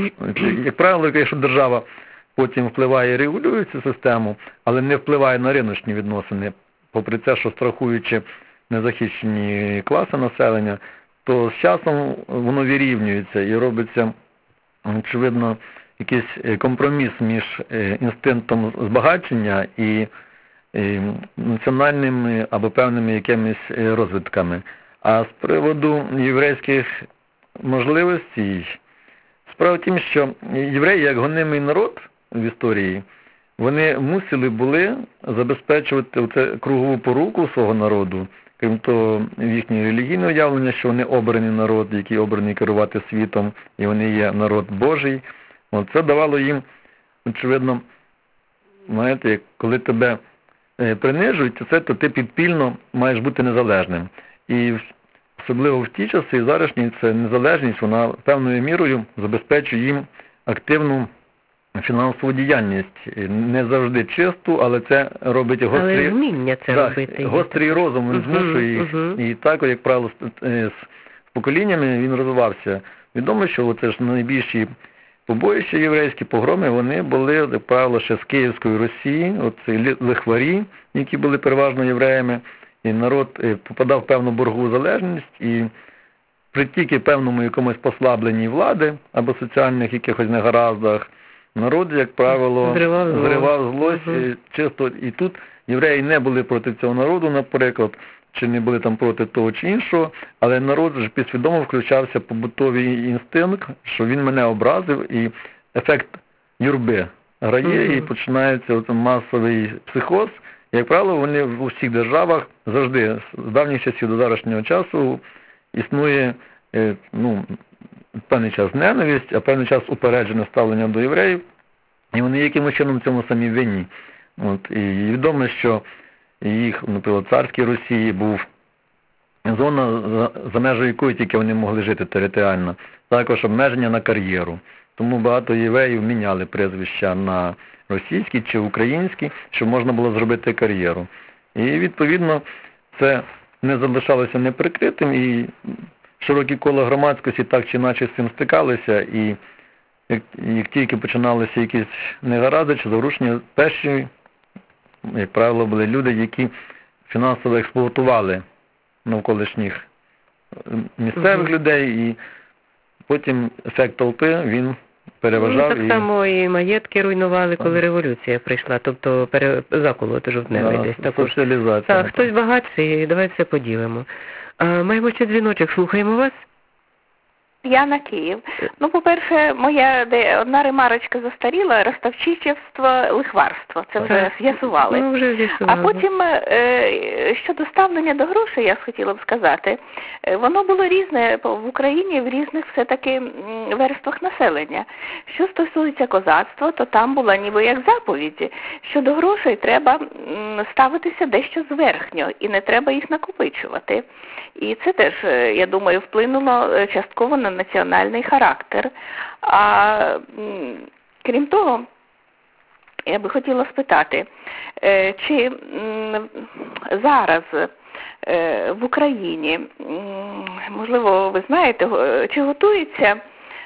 Як правило, якщо держава потім впливає і регулює цю систему, але не впливає на риночні відносини, попри те, що страхуючи незахищені класи населення, то з часом воно вирівнюється і робиться, очевидно, якийсь компроміс між інстинктом збагачення і національними або певними якимись розвитками. А з приводу єврейських можливостей, справа в тім, що євреї, як гонимий народ в історії, вони мусили були забезпечувати оце кругову поруку свого народу, крім того, їхнє релігійне уявлення, що вони обраний народ, який обраний керувати світом, і вони є народ Божий. От це давало їм, очевидно, знаєте, як коли тебе е, принижують, це, то ти підпільно маєш бути незалежним. І особливо в ті часи, зарашні, це незалежність, вона певною мірою забезпечує їм активну фінансову діяльність. Не завжди чисту, але це робить гострий, але вміння це да, робити. гострий розум, він угу, змушує їх. Угу. І так, як правило, з, з поколіннями він розвивався. Відомо, що це ж найбільші побоїща єврейські погроми, вони були, як правило, ще з Київської Росії, оці лихварі, які були переважно євреями, і народ попадав в певну боргову залежність, і при тільки певному якомусь послабленні влади або соціальних якихось негараздах, народ, як правило, зривав, зривав злость. Угу. Чисто і тут євреї не були проти цього народу, наприклад, чи не були там проти того чи іншого, але народ ж підсвідомо включався побутовий інстинкт, що він мене образив, і ефект юрби грає, угу. І починається от масовий психоз. Як правило, вони в усіх державах завжди, з давніх часів до зараз часу, існує ну, певний час ненависть, а певний час упереджене ставлення до євреїв, і вони якимось чином в цьому самі винні. От, і відомо, що їх, наприклад, в царській Росії був зона, за межою якої тільки вони могли жити територіально, також обмеження на кар'єру. Тому багато євреїв міняли прізвища на російські чи українські, щоб можна було зробити кар'єру. І, відповідно, це не залишалося неприкритим, і широкі кола громадськості так чи інакше з цим стикалися, і як, як тільки починалися якісь негаразди чи зарушення, перші, як правило, були люди, які фінансово експлуатували навколишніх місцевих угу. людей, і потім ефект толпи, він переважав. Ну, так і... само і маєтки руйнували, коли революція прийшла, тобто пере... заколоти жовтневий да, десь також. Соціалізація. Так, хтось багатший, давай все поділимо. А, маємо ще дзвіночок, слухаємо вас. Я на Київ. Ну, по-перше, моя де, одна ремарочка застаріла, ростовчичівство, лихварство. Це вже з'ясували. Ну, вже з'ясували. А потім, е, щодо ставлення до грошей, я хотіла б сказати, е, воно було різне в Україні, в різних все-таки верствах населення. Що стосується козацтва, то там була ніби як заповідь, що до грошей треба м, ставитися дещо зверхньо, і не треба їх накопичувати. І це теж, я думаю, вплинуло частково на національний характер. А крім того, я би хотіла спитати, чи зараз в Україні, можливо, ви знаєте, чи готується,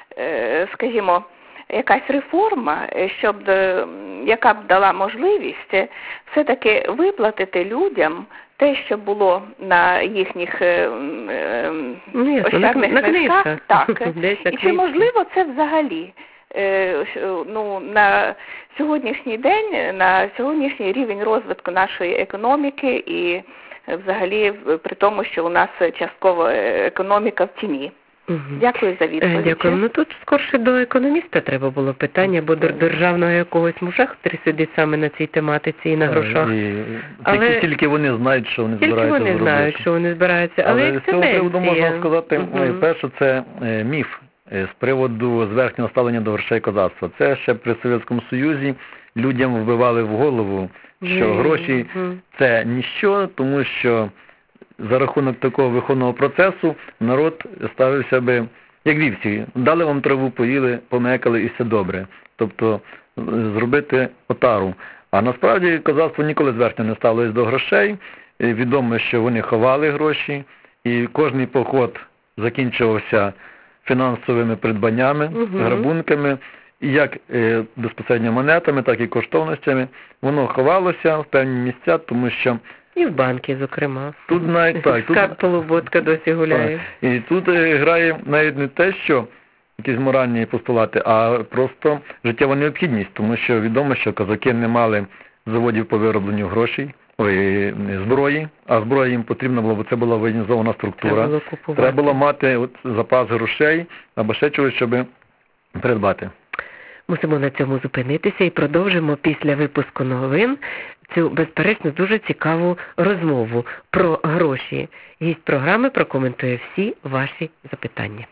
скажімо, якась реформа, щоб, яка б дала можливість все-таки виплатити людям те, що було на їхніх е, е, ну, ощадних на, на книжках, книжках. так. І чи можливо це взагалі е, ну, на сьогоднішній день, на сьогоднішній рівень розвитку нашої економіки і взагалі при тому, що у нас частково економіка в тіні? Угу. Дякую за відповідь. Дякую. Ну тут скорше до економіста треба було питання, бо до державного якогось мужа, який сидить саме на цій тематиці і на грошах. І але... тільки, тільки вони знають, що вони тільки збираються вони зробити. знають, що вони збираються. Але, але з цього приводу можна сказати, угу. перше, це е, міф е, з приводу зверхнього ставлення до грошей козацтва. Це ще при Совєтському Союзі людям вбивали в голову, що угу. гроші це ніщо, тому що за рахунок такого виховного процесу народ ставився би, як вівці, дали вам траву, поїли, помекали і все добре. Тобто зробити отару. А насправді козацтво ніколи зверхньо не ставилось до грошей. Відомо, що вони ховали гроші, і кожний поход закінчувався фінансовими придбаннями, угу. грабунками, і як е, безпосередньо монетами, так і коштовностями. Воно ховалося в певні місця, тому що і в банки, зокрема. Тут навіть так. Скарб Полуботка досі гуляє. Так. І тут е, грає навіть не те, що якісь моральні постулати, а просто життєва необхідність, тому що відомо, що козаки не мали заводів по виробленню грошей, ой, зброї, а зброя їм потрібна була, бо це була воєнізована структура. Треба було купувати. Треба було мати от, запас грошей або ще чогось, щоб придбати. Мусимо на цьому зупинитися і продовжимо після випуску новин цю, безперечно, дуже цікаву розмову про гроші. Гість програми прокоментує всі ваші запитання.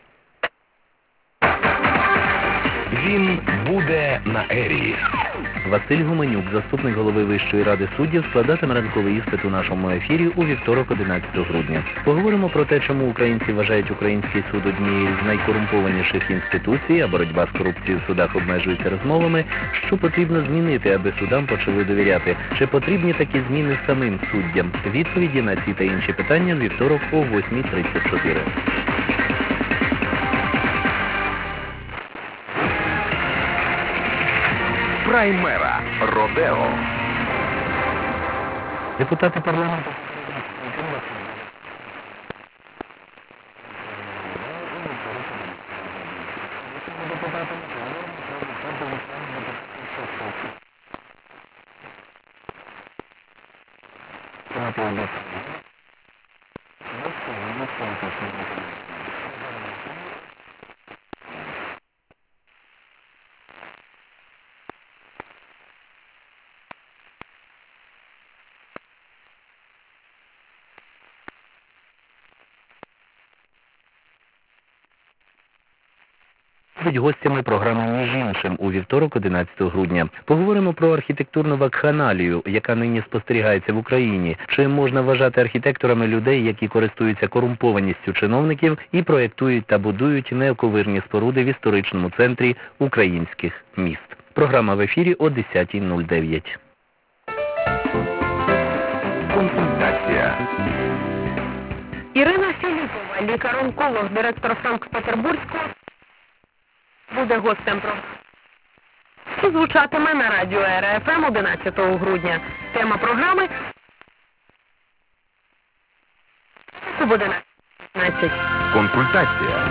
Він буде на ері. Василь Гуменюк, заступник голови Вищої ради суддів, складатиме ранковий іспит у нашому ефірі у вівторок, одинадцятого грудня. Поговоримо про те, чому українці вважають український суд однією з найкорумпованіших інституцій, а боротьба з корупцією в судах обмежується розмовами, що потрібно змінити, аби судам почали довіряти. Чи потрібні такі зміни самим суддям? Відповіді на ці та інші питання в вівторок о восьмій тридцять чотири. Праймера. Родео. Депутати парламенту. Будуть гостями програми «Між іншим» у вівторок, одинадцятого грудня. Поговоримо про архітектурну вакханалію, яка нині спостерігається в Україні. Чи можна вважати архітекторами людей, які користуються корумпованістю чиновників і проєктують та будують неоковирні споруди в історичному центрі українських міст. Програма в ефірі о десятій нуль дев'ять. Консультація. Ірина Філіпова, лікар-онколог, директор Санкт-Петербурзького, буде гостем програми. Звучатиме на радіо Ер Еф Ем одинадцятого грудня. Тема програми об одинадцятій. Консультація.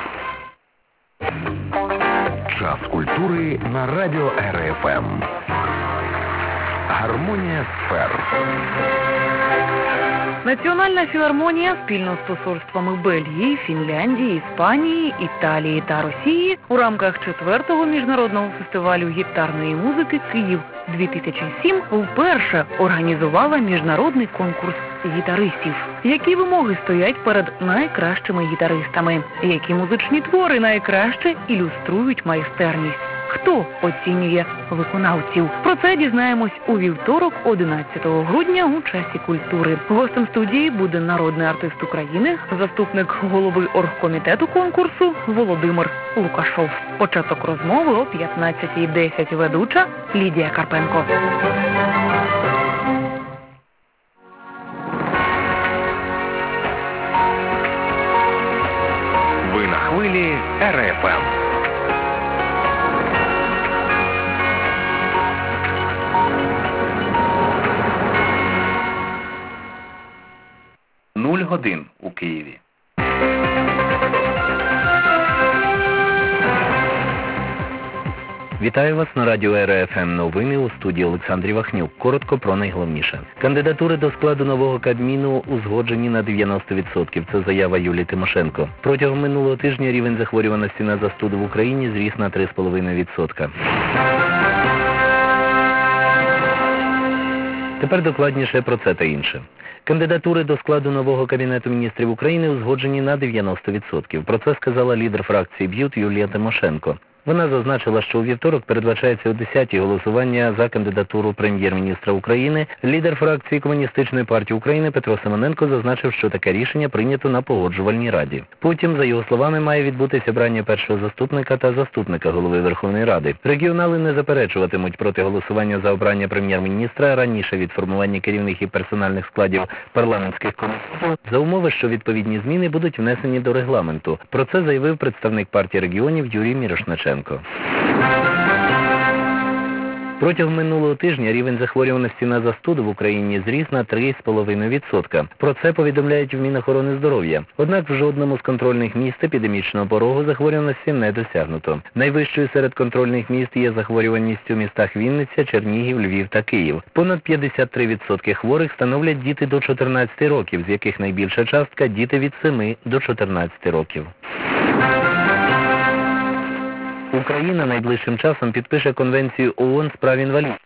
Час культури на радіо Ер Еф Ем. Гармонія сфер. Національна філармонія спільно з посольствами Бельгії, Фінляндії, Іспанії, Італії та Росії у рамках четвертого міжнародного фестивалю гітарної музики «Київ-дві тисячі сім» вперше організувала міжнародний конкурс гітаристів. Які вимоги стоять перед найкращими гітаристами? Які музичні твори найкраще ілюструють майстерність? Хто оцінює виконавців? Про це дізнаємось у вівторок, одинадцятого грудня у часі культури. Гостем студії буде народний артист України, заступник голови оргкомітету конкурсу Володимир Лукашов. Початок розмови о п'ятнадцятій десять. Ведуча Лідія Карпенко. Ви на хвилі Ер Еф Ем. Нуль годин у Києві. Вітаю вас на радіо Ер Еф Ем. Новини у студії Олександр Вахнюк. Коротко про найголовніше. Кандидатури до складу нового Кабміну узгоджені на дев'яносто відсотків. Це заява Юлії Тимошенко. Протягом минулого тижня рівень захворюваності на застуду в Україні зріс на три цілих п'ять десятих відсотка. Тепер докладніше про це та інше. Кандидатури до складу нового Кабінету міністрів України узгоджені на дев'яносто відсотків. Про це сказала лідер фракції Б'ЮТ Юлія Тимошенко. Вона зазначила, що у вівторок передбачається о десятій голосування за кандидатуру прем'єр-міністра України. Лідер фракції Комуністичної партії України Петро Симоненко зазначив, що таке рішення прийнято на Погоджувальній раді. Потім, за його словами, має відбутися обрання першого заступника та заступника голови Верховної Ради. Регіонали не заперечуватимуть проти голосування за обрання прем'єр-міністра раніше від формування керівних і персональних складів парламентських комітетів, за умови, що відповідні зміни будуть внесені до регламенту. Про це заявив представник партії регіонів Юрій Мірошниченко. Протягом минулого тижня рівень захворюваності на застуду в Україні зріс на три цілих п'ять десятих відсотка. Про це повідомляють в Мінохорони здоров'я. Однак в жодному з контрольних міст епідемічного порогу захворюваності не досягнуто. Найвищою серед контрольних міст є захворюваність у містах Вінниця, Чернігів, Львів та Київ. Понад п'ятдесят три відсотки хворих становлять діти до чотирнадцяти років, з яких найбільша частка – діти від семи до чотирнадцяти років. Україна найближчим часом підпише Конвенцію ООН з прав інвалідів.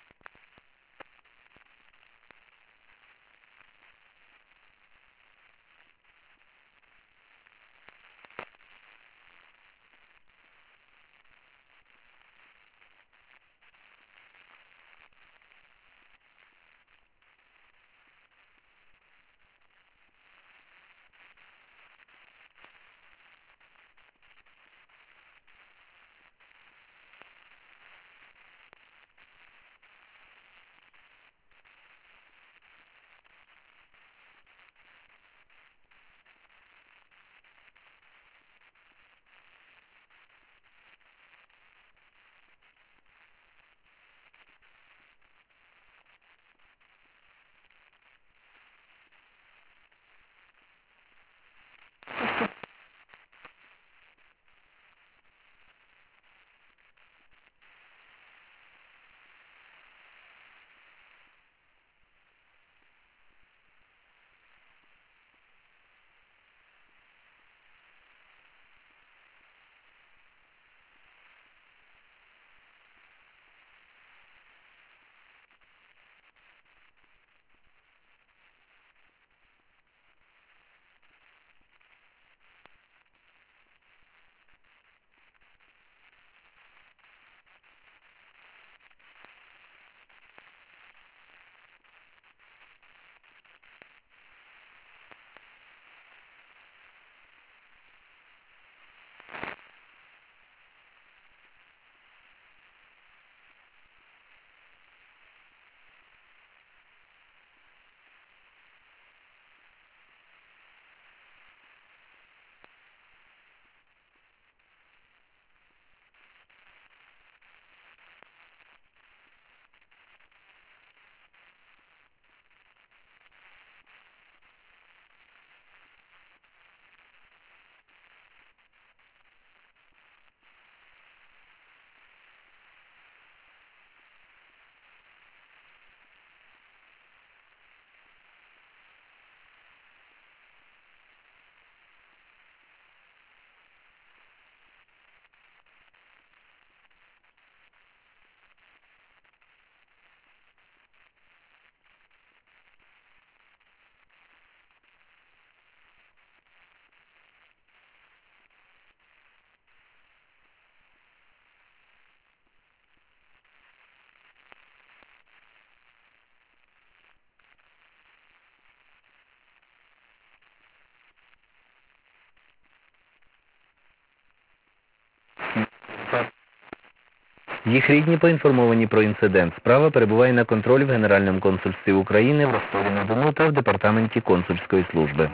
Їх рідні поінформовані про інцидент. Справа перебуває на контролі в Генеральному консульстві України в Ростові-на-Дону та в Департаменті консульської служби.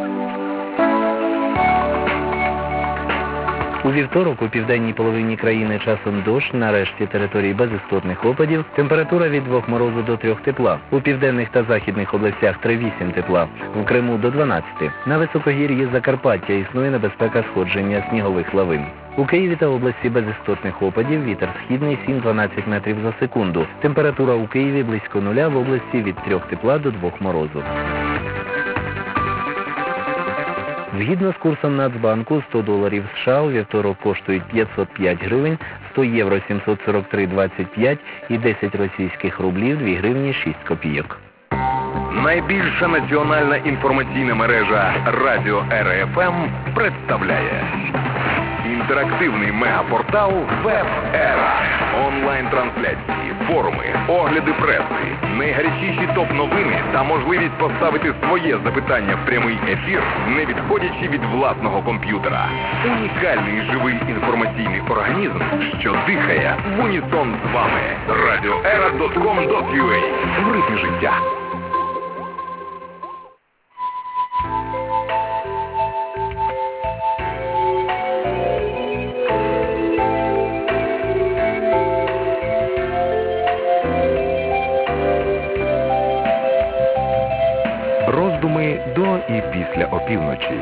У вівторок у південній половині країни часом дощ, на решті території без істотних опадів, температура від двох морозу до трьох тепла. У південних та західних областях три-вісім тепла, в Криму до дванадцяти. На високогір'ї Закарпаття існує небезпека сходження снігових лавин. У Києві та області без істотних опадів вітер східний сім-дванадцять метрів за секунду. Температура у Києві близько нуля, в області від трьох тепла до двох морозу. Згідно з курсом Нацбанку, сто доларів США у вівторок коштують п'ятсот п'ять гривень, сто євро сімсот сорок три двадцять п'ять і десять російських рублів дві гривні шість копійок. Найбільша національна інформаційна мережа Радіо ЕРА-ФМ представляє інтерактивний мегапортал Веб-Ера. Онлайн-трансляції, форуми, огляди преси, найгарячіші топ-новини та можливість поставити своє запитання в прямий ефір, не відходячи від власного комп'ютера. Унікальний живий інформаційний організм, що дихає в унісон з вами. радіо ера крапка ком крапка ю а. В ритмі життя. Роздуми до і після опівночі.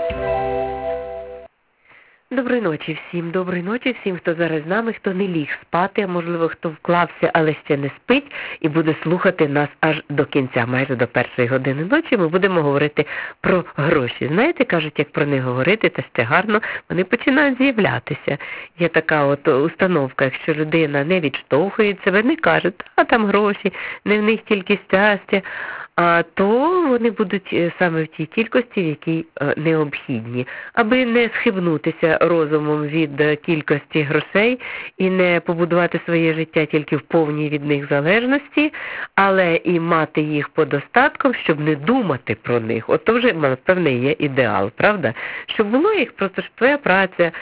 Доброї ночі всім, доброї ночі всім, хто зараз з нами, хто не ліг спати, а можливо, хто вклався, але ще не спить і буде слухати нас аж до кінця, майже до першої години ночі. Ми будемо говорити про гроші. Знаєте, кажуть, як про них говорити, це ще гарно, вони починають з'являтися. Є така от установка, якщо людина не відштовхує себе, не каже, а там гроші, не в них тільки щастя, а то вони будуть саме в тій кількості, в якій необхідні. Аби не схибнутися розумом від кількості грошей і не побудувати своє життя тільки в повній від них залежності, але і мати їх по достатком, щоб не думати про них. От то вже, напевне, є ідеал, правда? Щоб було їх, просто щоб твоя праця, е,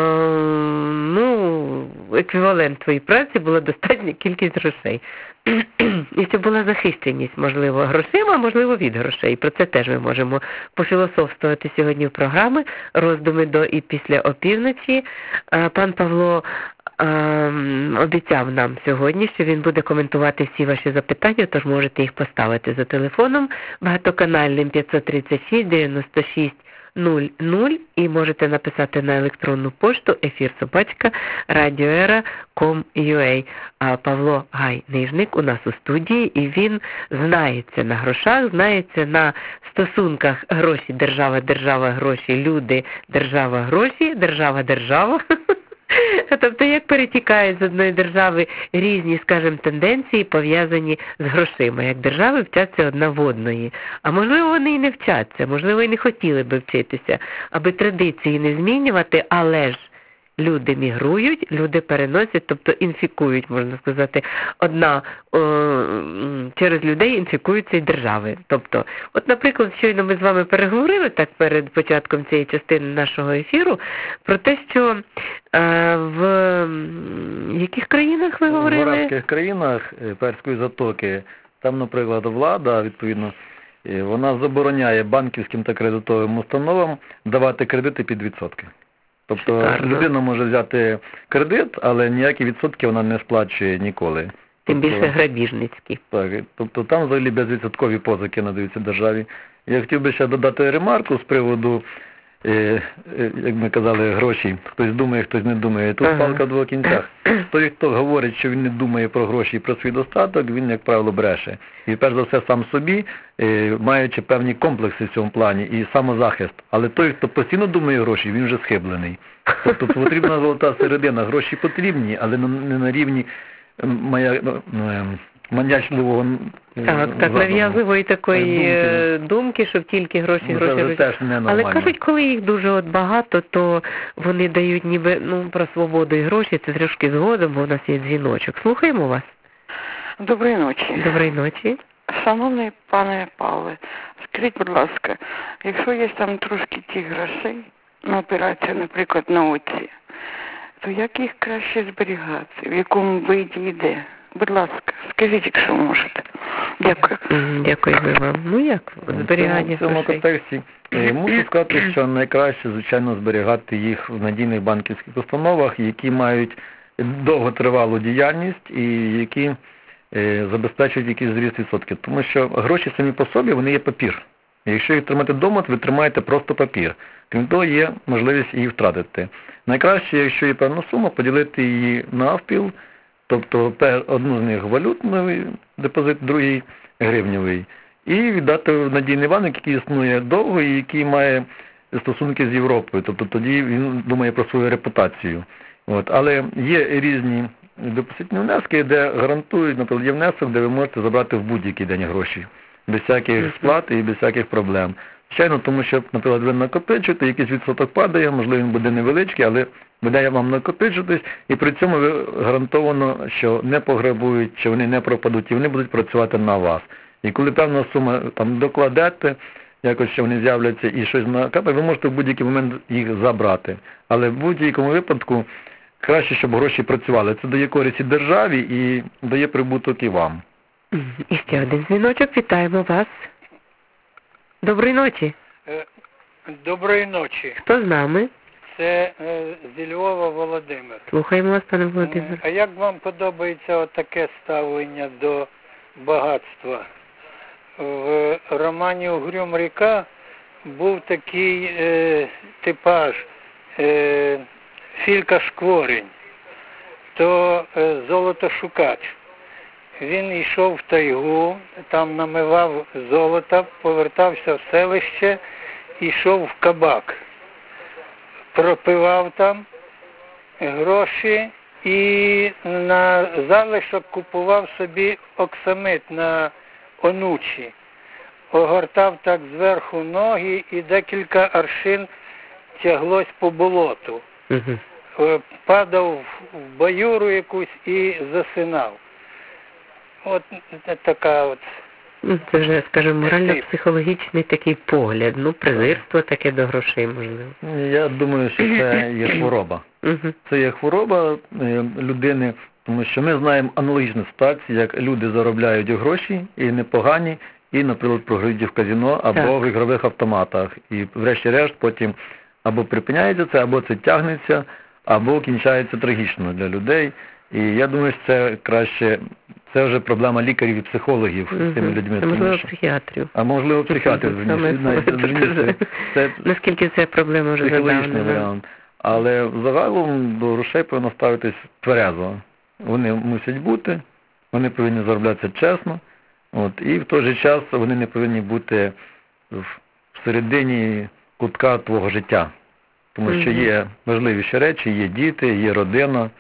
ну, еквівалент твоїй праці була достатня кількість грошей. І щоб була захищеність, можливо, грошима, а можливо, від грошей. Про це теж ми можемо пофілософствувати сьогодні в програмі «Роздуми до і після опівночі». Пан Павло обіцяв нам сьогодні, що він буде коментувати всі ваші запитання, тож можете їх поставити за телефоном багатоканальним п'ятсот тридцять шість дев'яносто шість нуль нуль і можете написати на електронну пошту ефір собачка радіоера крапка ком крапка ю а. А Павло Гай-Нижник у нас у студії, і він знається на грошах, знається на стосунках гроші, держава, держава, гроші, люди, держава, гроші, держава, держава. Тобто, як перетікають з одної держави різні, скажімо, тенденції, пов'язані з грошима. Як держави вчаться одна в одної. А можливо, вони і не вчаться, можливо, і не хотіли би вчитися, аби традиції не змінювати, але ж люди мігрують, люди переносять, тобто інфікують, можна сказати, одна о, через людей інфікуються і держави. Тобто, от, наприклад, щойно ми з вами переговорили так перед початком цієї частини нашого ефіру про те, що е, в яких країнах ви говорили? В арабських країнах Перської затоки, там, наприклад, влада, відповідно, вона забороняє банківським та кредитовим установам давати кредити під відсотки. Тобто Шикарно. Людина може взяти кредит, але ніякі відсотки вона не сплачує ніколи. Тим тобто, більше грабіжницькі. Так, тобто там взагалі безвідсоткові позики надаються державі. Я хотів би ще додати ремарку з приводу, е, е, як ми казали, гроші. Хтось думає, хтось не думає. Тут ага. палка в двох кінцях. Той, хто говорить, що він не думає про гроші і про свій достаток, він, як правило, бреше. І перш за все сам собі, е, маючи певні комплекси в цьому плані і самозахист. Але той, хто постійно думає гроші, він вже схиблений. Тобто потрібна золота середина. Гроші потрібні, але не на рівні мая, манячливого Так, так, нав'язливої такої думки, думки, що тільки гроші, ну, гроші, гроші. Теж але кажуть, коли їх дуже от багато, то вони дають ніби, ну, про свободу і гроші, це трошки згодом, бо у нас є дзвіночок. Слухаємо вас. Доброї ночі. Доброї ночі. Шановний пане Павле, скажіть, будь ласка, якщо є там трошки тих грошей на операцію, наприклад, на оці, то як їх краще зберігати? В якому виді йде? Будь ласка, скажіть, якщо можете. Дякую. Мгм, Дякую вам. Ну як зберігання В цьому грошей? контексті е, мушу сказати, що найкраще, звичайно, зберігати їх в надійних банківських установах, які мають довготривалу діяльність і які е, забезпечують якийсь зріст відсотків. Тому що гроші самі по собі, вони є папір. І якщо їх тримати вдома, то ви тримаєте просто папір. Крім того, є можливість її втратити. Найкраще, якщо є певна сума, поділити її навпіл, тобто пер- одну з них валютний депозит, другий гривневий, і віддати в надійний банк, який існує довго і який має стосунки з Європою. Тобто тоді він думає про свою репутацію. От. Але є різні депозитні внески, де гарантують, наприклад, є внесок, де ви можете забрати в будь-який день гроші, без всяких сплат і без всяких проблем. Звичайно, тому що, наприклад, ви накопичуєте, якийсь відсоток падає, можливо, він буде невеличкий, але буде вам накопичуватись, і при цьому ви гарантовано, що не пограбують, що вони не пропадуть, і вони будуть працювати на вас. І коли певна сума там докладете, якось що вони з'являться і щось накапає, ви можете в будь-який момент їх забрати. Але в будь-якому випадку краще, щоб гроші працювали. Це дає користь і державі і дає прибуток і вам. Мгм. І ще один дзвіночок. Вітаємо вас. Доброї ночі. Е, Доброї ночі. Хто з нами? Це е, зі Львова Володимир. Слухаємо вас, пане Е, Володимир. А як вам подобається отаке ставлення до багатства? В романі «Угрюм ріка» був такий е, типаж е, Філька Шкворень, то е, золотошукач. Він йшов в тайгу, там намивав золото, повертався в селище, йшов в кабак. Пропивав там гроші і на залишок купував собі оксамит на онучі. Огортав так зверху ноги і декілька аршин тяглось по болоту. Мгм. Е, Падав в баюру якусь і засинав. От е, така от. Ну, це вже, скажімо, морально-психологічний такий погляд. Ну, презирство таке до грошей, можливо. Я думаю, що це є хвороба. Мгм. Це є хвороба е, людини, тому що ми знаємо аналогічну ситуацію, як люди заробляють гроші і непогані, і, наприклад, програють в казино або Так. в ігрових автоматах. І врешті-решт потім або припиняється це, або це тягнеться, або кінчається трагічно для людей. І я думаю, що це краще, це вже проблема лікарів і психологів з цими Мгм. людьми. Це, тому можливо, що- психіатрів. А можливо, психіатрів, Саме верніше, навіть, саме верніше, це Наскільки це проблема вже психологічний задавнена. варіант. Але загалом до грошей повинно ставитись тверезо. Вони мусять бути, вони повинні зароблятися чесно, от, і в той же час вони не повинні бути в середині кутка твого життя. Тому що Мгм. є важливіші речі, є діти, є родина,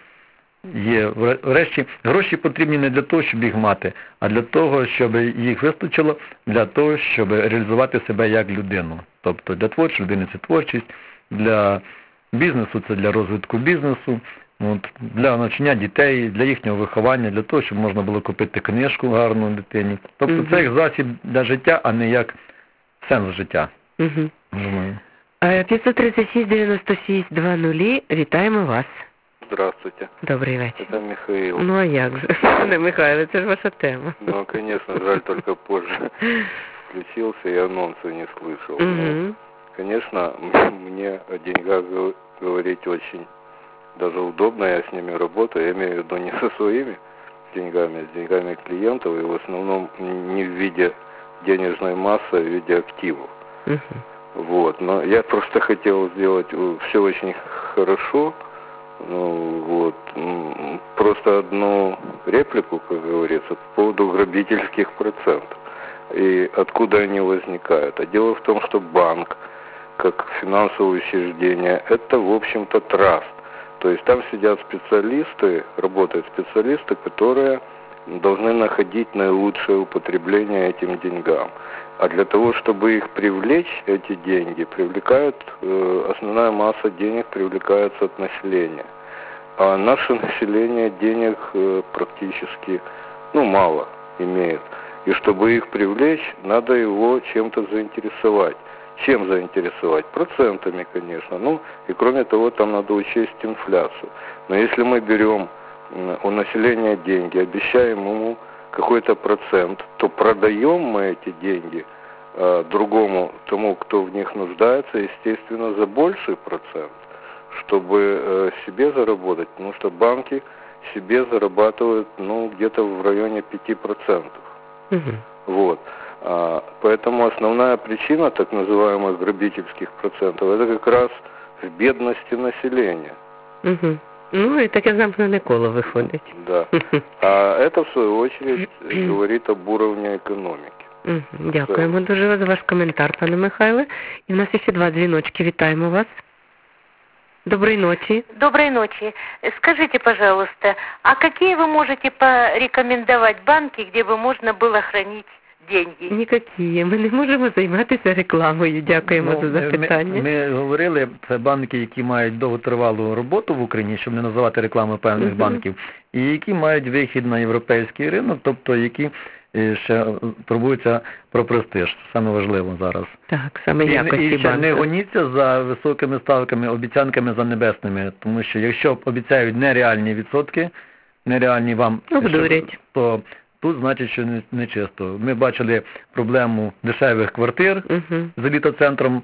є вре- врешті. Гроші потрібні не для того, щоб їх мати, а для того, щоб їх вистачило, для того, щоб реалізувати себе як людину. Тобто для творчої людини це творчість, для бізнесу це для розвитку бізнесу, от, для навчання дітей, для їхнього виховання, для того, щоб можна було купити книжку гарну дитині. Тобто Мгм. це як засіб для життя, а не як сенс життя. Мгм. Думаю. Е, п'ятсот тридцять шість дев'яносто шість двадцять, вітаємо вас. Здравствуйте, Добрий вечір. это Михаил. Ну а як же? Пане Михайло, це ж ваша тема. Ну, конечно, жаль, только позже включился и анонса не слышал. Но, Мгм. конечно, м- мне о деньгах гов- говорить очень даже удобно, я с ними работаю, я имею в виду не со своими деньгами, а с деньгами клиентов, и в основном не в виде денежной массы, а в виде активов. Мгм. Вот, но я просто хотел сделать все очень хорошо, ну, вот, м, просто одну реплику, как говорится, по поводу грабительских процентов и откуда они возникают. А дело в том, что банк, как финансовое учреждение, это, в общем-то, траст. То есть там сидят специалисты, работают специалисты, которые должны находить наилучшее употребление этим деньгам. А для того, чтобы их привлечь, эти деньги, привлекают, э, основная масса денег привлекается от населения. А наше население денег э, практически, ну, мало имеет. И чтобы их привлечь, надо его чем-то заинтересовать. чем заинтересовать? Процентами, конечно. Ну, и кроме того, там надо учесть инфляцию. Но если мы берем у населения деньги, обещаем ему какой-то процент, то продаем мы эти деньги э, другому, тому, кто в них нуждается, естественно, за больший процент, чтобы э, себе заработать, потому что банки себе зарабатывают, ну, где-то в районе пяти процентов. Угу. Вот. А, поэтому основная причина так называемых грабительских процентов, это как раз в бедности населения. Угу. Ну, і таке замкнене коло виходить. Да. А это, в свою очередь, говорит об уровне економіки. Угу. Дякуємо дуже за ваш коментар, пане Михайле. І в нас ще два дзвіночки. Вітаємо вас. Доброй ночи. Доброй ночи. Скажите, пожалуйста, а какие вы можете порекомендовать банки, где бы можно было хранить деньги? Ніякі. Ми не можемо займатися рекламою. Дякуємо Ну, за запитання. Ми, ми говорили, це банки, які мають довготривалу роботу в Україні, щоб не називати рекламою певних Мгм. банків, і які мають вихід на європейський ринок, тобто які е, ще турбуються про престиж. Саме важливо зараз. Так, саме І, якості і ще не банку. гоніться за високими ставками, обіцянками за небесними, тому що якщо обіцяють нереальні відсотки, нереальні вам, Обдурять. то тут значить, що не, не чисто. Ми бачили проблему дешевих квартир Угу. з елітоцентром.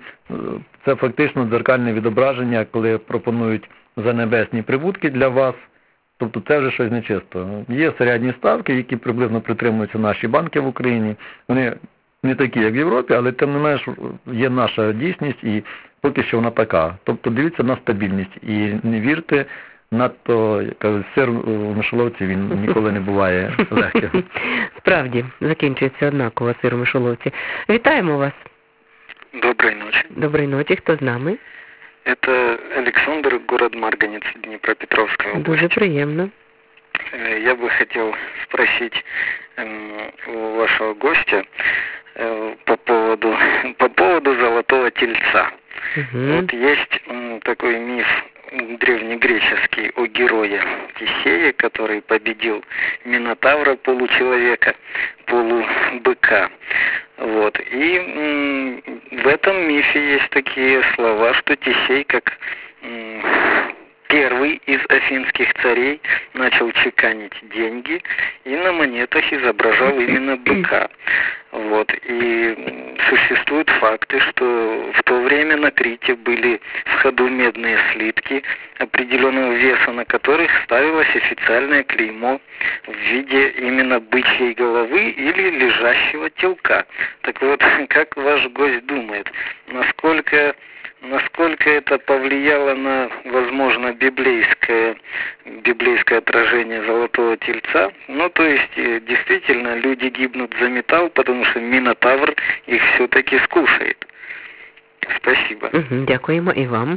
Це фактично дзеркальне відображення, коли пропонують за небесні прибутки для вас. Тобто це вже щось нечисто. Є середні ставки, які приблизно притримуються наші банки в Україні. Вони не такі, як в Європі, але тим не менш є наша дійсність і поки що вона така. Тобто дивіться на стабільність і не вірте надто, як кажуть, сир в мишоловці, він ніколи не буває легким. Справді, закінчується однаково сир у мишоловці. Вітаємо вас. Доброй ночи. Доброї ночі. Хто з нами? Это Александр, город Марганец, Днепропетровская область. Дуже приємно. Э, Я бы хотел спросить эм, у вашего гостя э, по поводу по поводу золотого тельца. Угу. Вот есть м, такой миф древнегреческий о герое Тесее, который победил Минотавра, получеловека, полубыка. Вот. И м, в этом мифе есть такие слова, что Тесей, как м, первый из афинских царей, начал чеканить деньги и на монетах изображал именно быка. Вот. И существуют факты, что в то время на Крите были в ходу медные слитки определенного веса, на которых ставилось официальное клеймо в виде именно бычьей головы или лежащего телка. Так вот, как ваш гость думает, насколько насколько это повлияло на, возможно, библейское, библейское отражение золотого тельца? Ну, то есть, действительно, люди гибнут за металл, потому что Минотавр их все-таки скушает. Спасибо. Угу. Дякуємо і вам.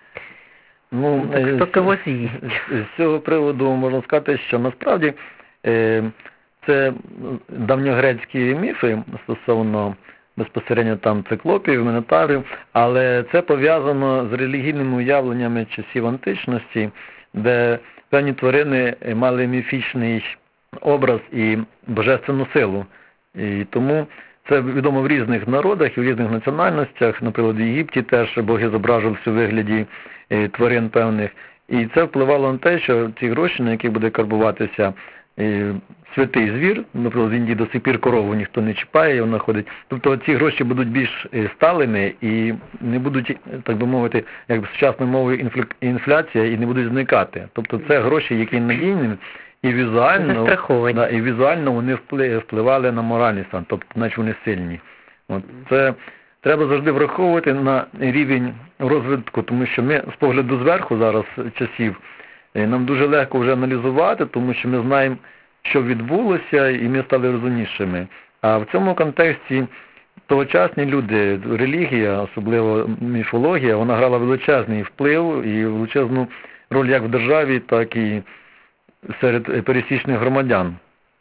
Ну, Так, е, хто кого з- з'їсть? з цього приводу можна сказати, що насправді е, це давньогрецькі міфи стосовно безпосередньо там циклопів, мінотаврів, але це пов'язано з релігійними уявленнями часів античності, де певні тварини мали міфічний образ і божественну силу. І тому це відомо в різних народах і в різних національностях, наприклад, в Єгипті теж боги зображувалися у вигляді е, тварин певних. І це впливало на те, що ці гроші, на яких буде карбуватися е, святий звір, наприклад, в Індії до сих пір корову ніхто не чіпає, вона ходить. Тобто ці гроші будуть більш е, сталими і не будуть, так би мовити, як би сучасною мовою інфля- інфляція, і не будуть зникати. Тобто це гроші, які надійні, і візуально, Застраховані. да, і візуально вони впли- впливали на моральний стан, тобто значить вони сильні. От. Це треба завжди враховувати на рівень розвитку, тому що ми з погляду зверху зараз часів, е, нам дуже легко вже аналізувати, тому що ми знаємо, що відбулося, і ми стали розумнішими. А в цьому контексті тогочасні люди, релігія, особливо міфологія, вона грала величезний вплив і величезну роль як в державі, так і серед пересічних громадян.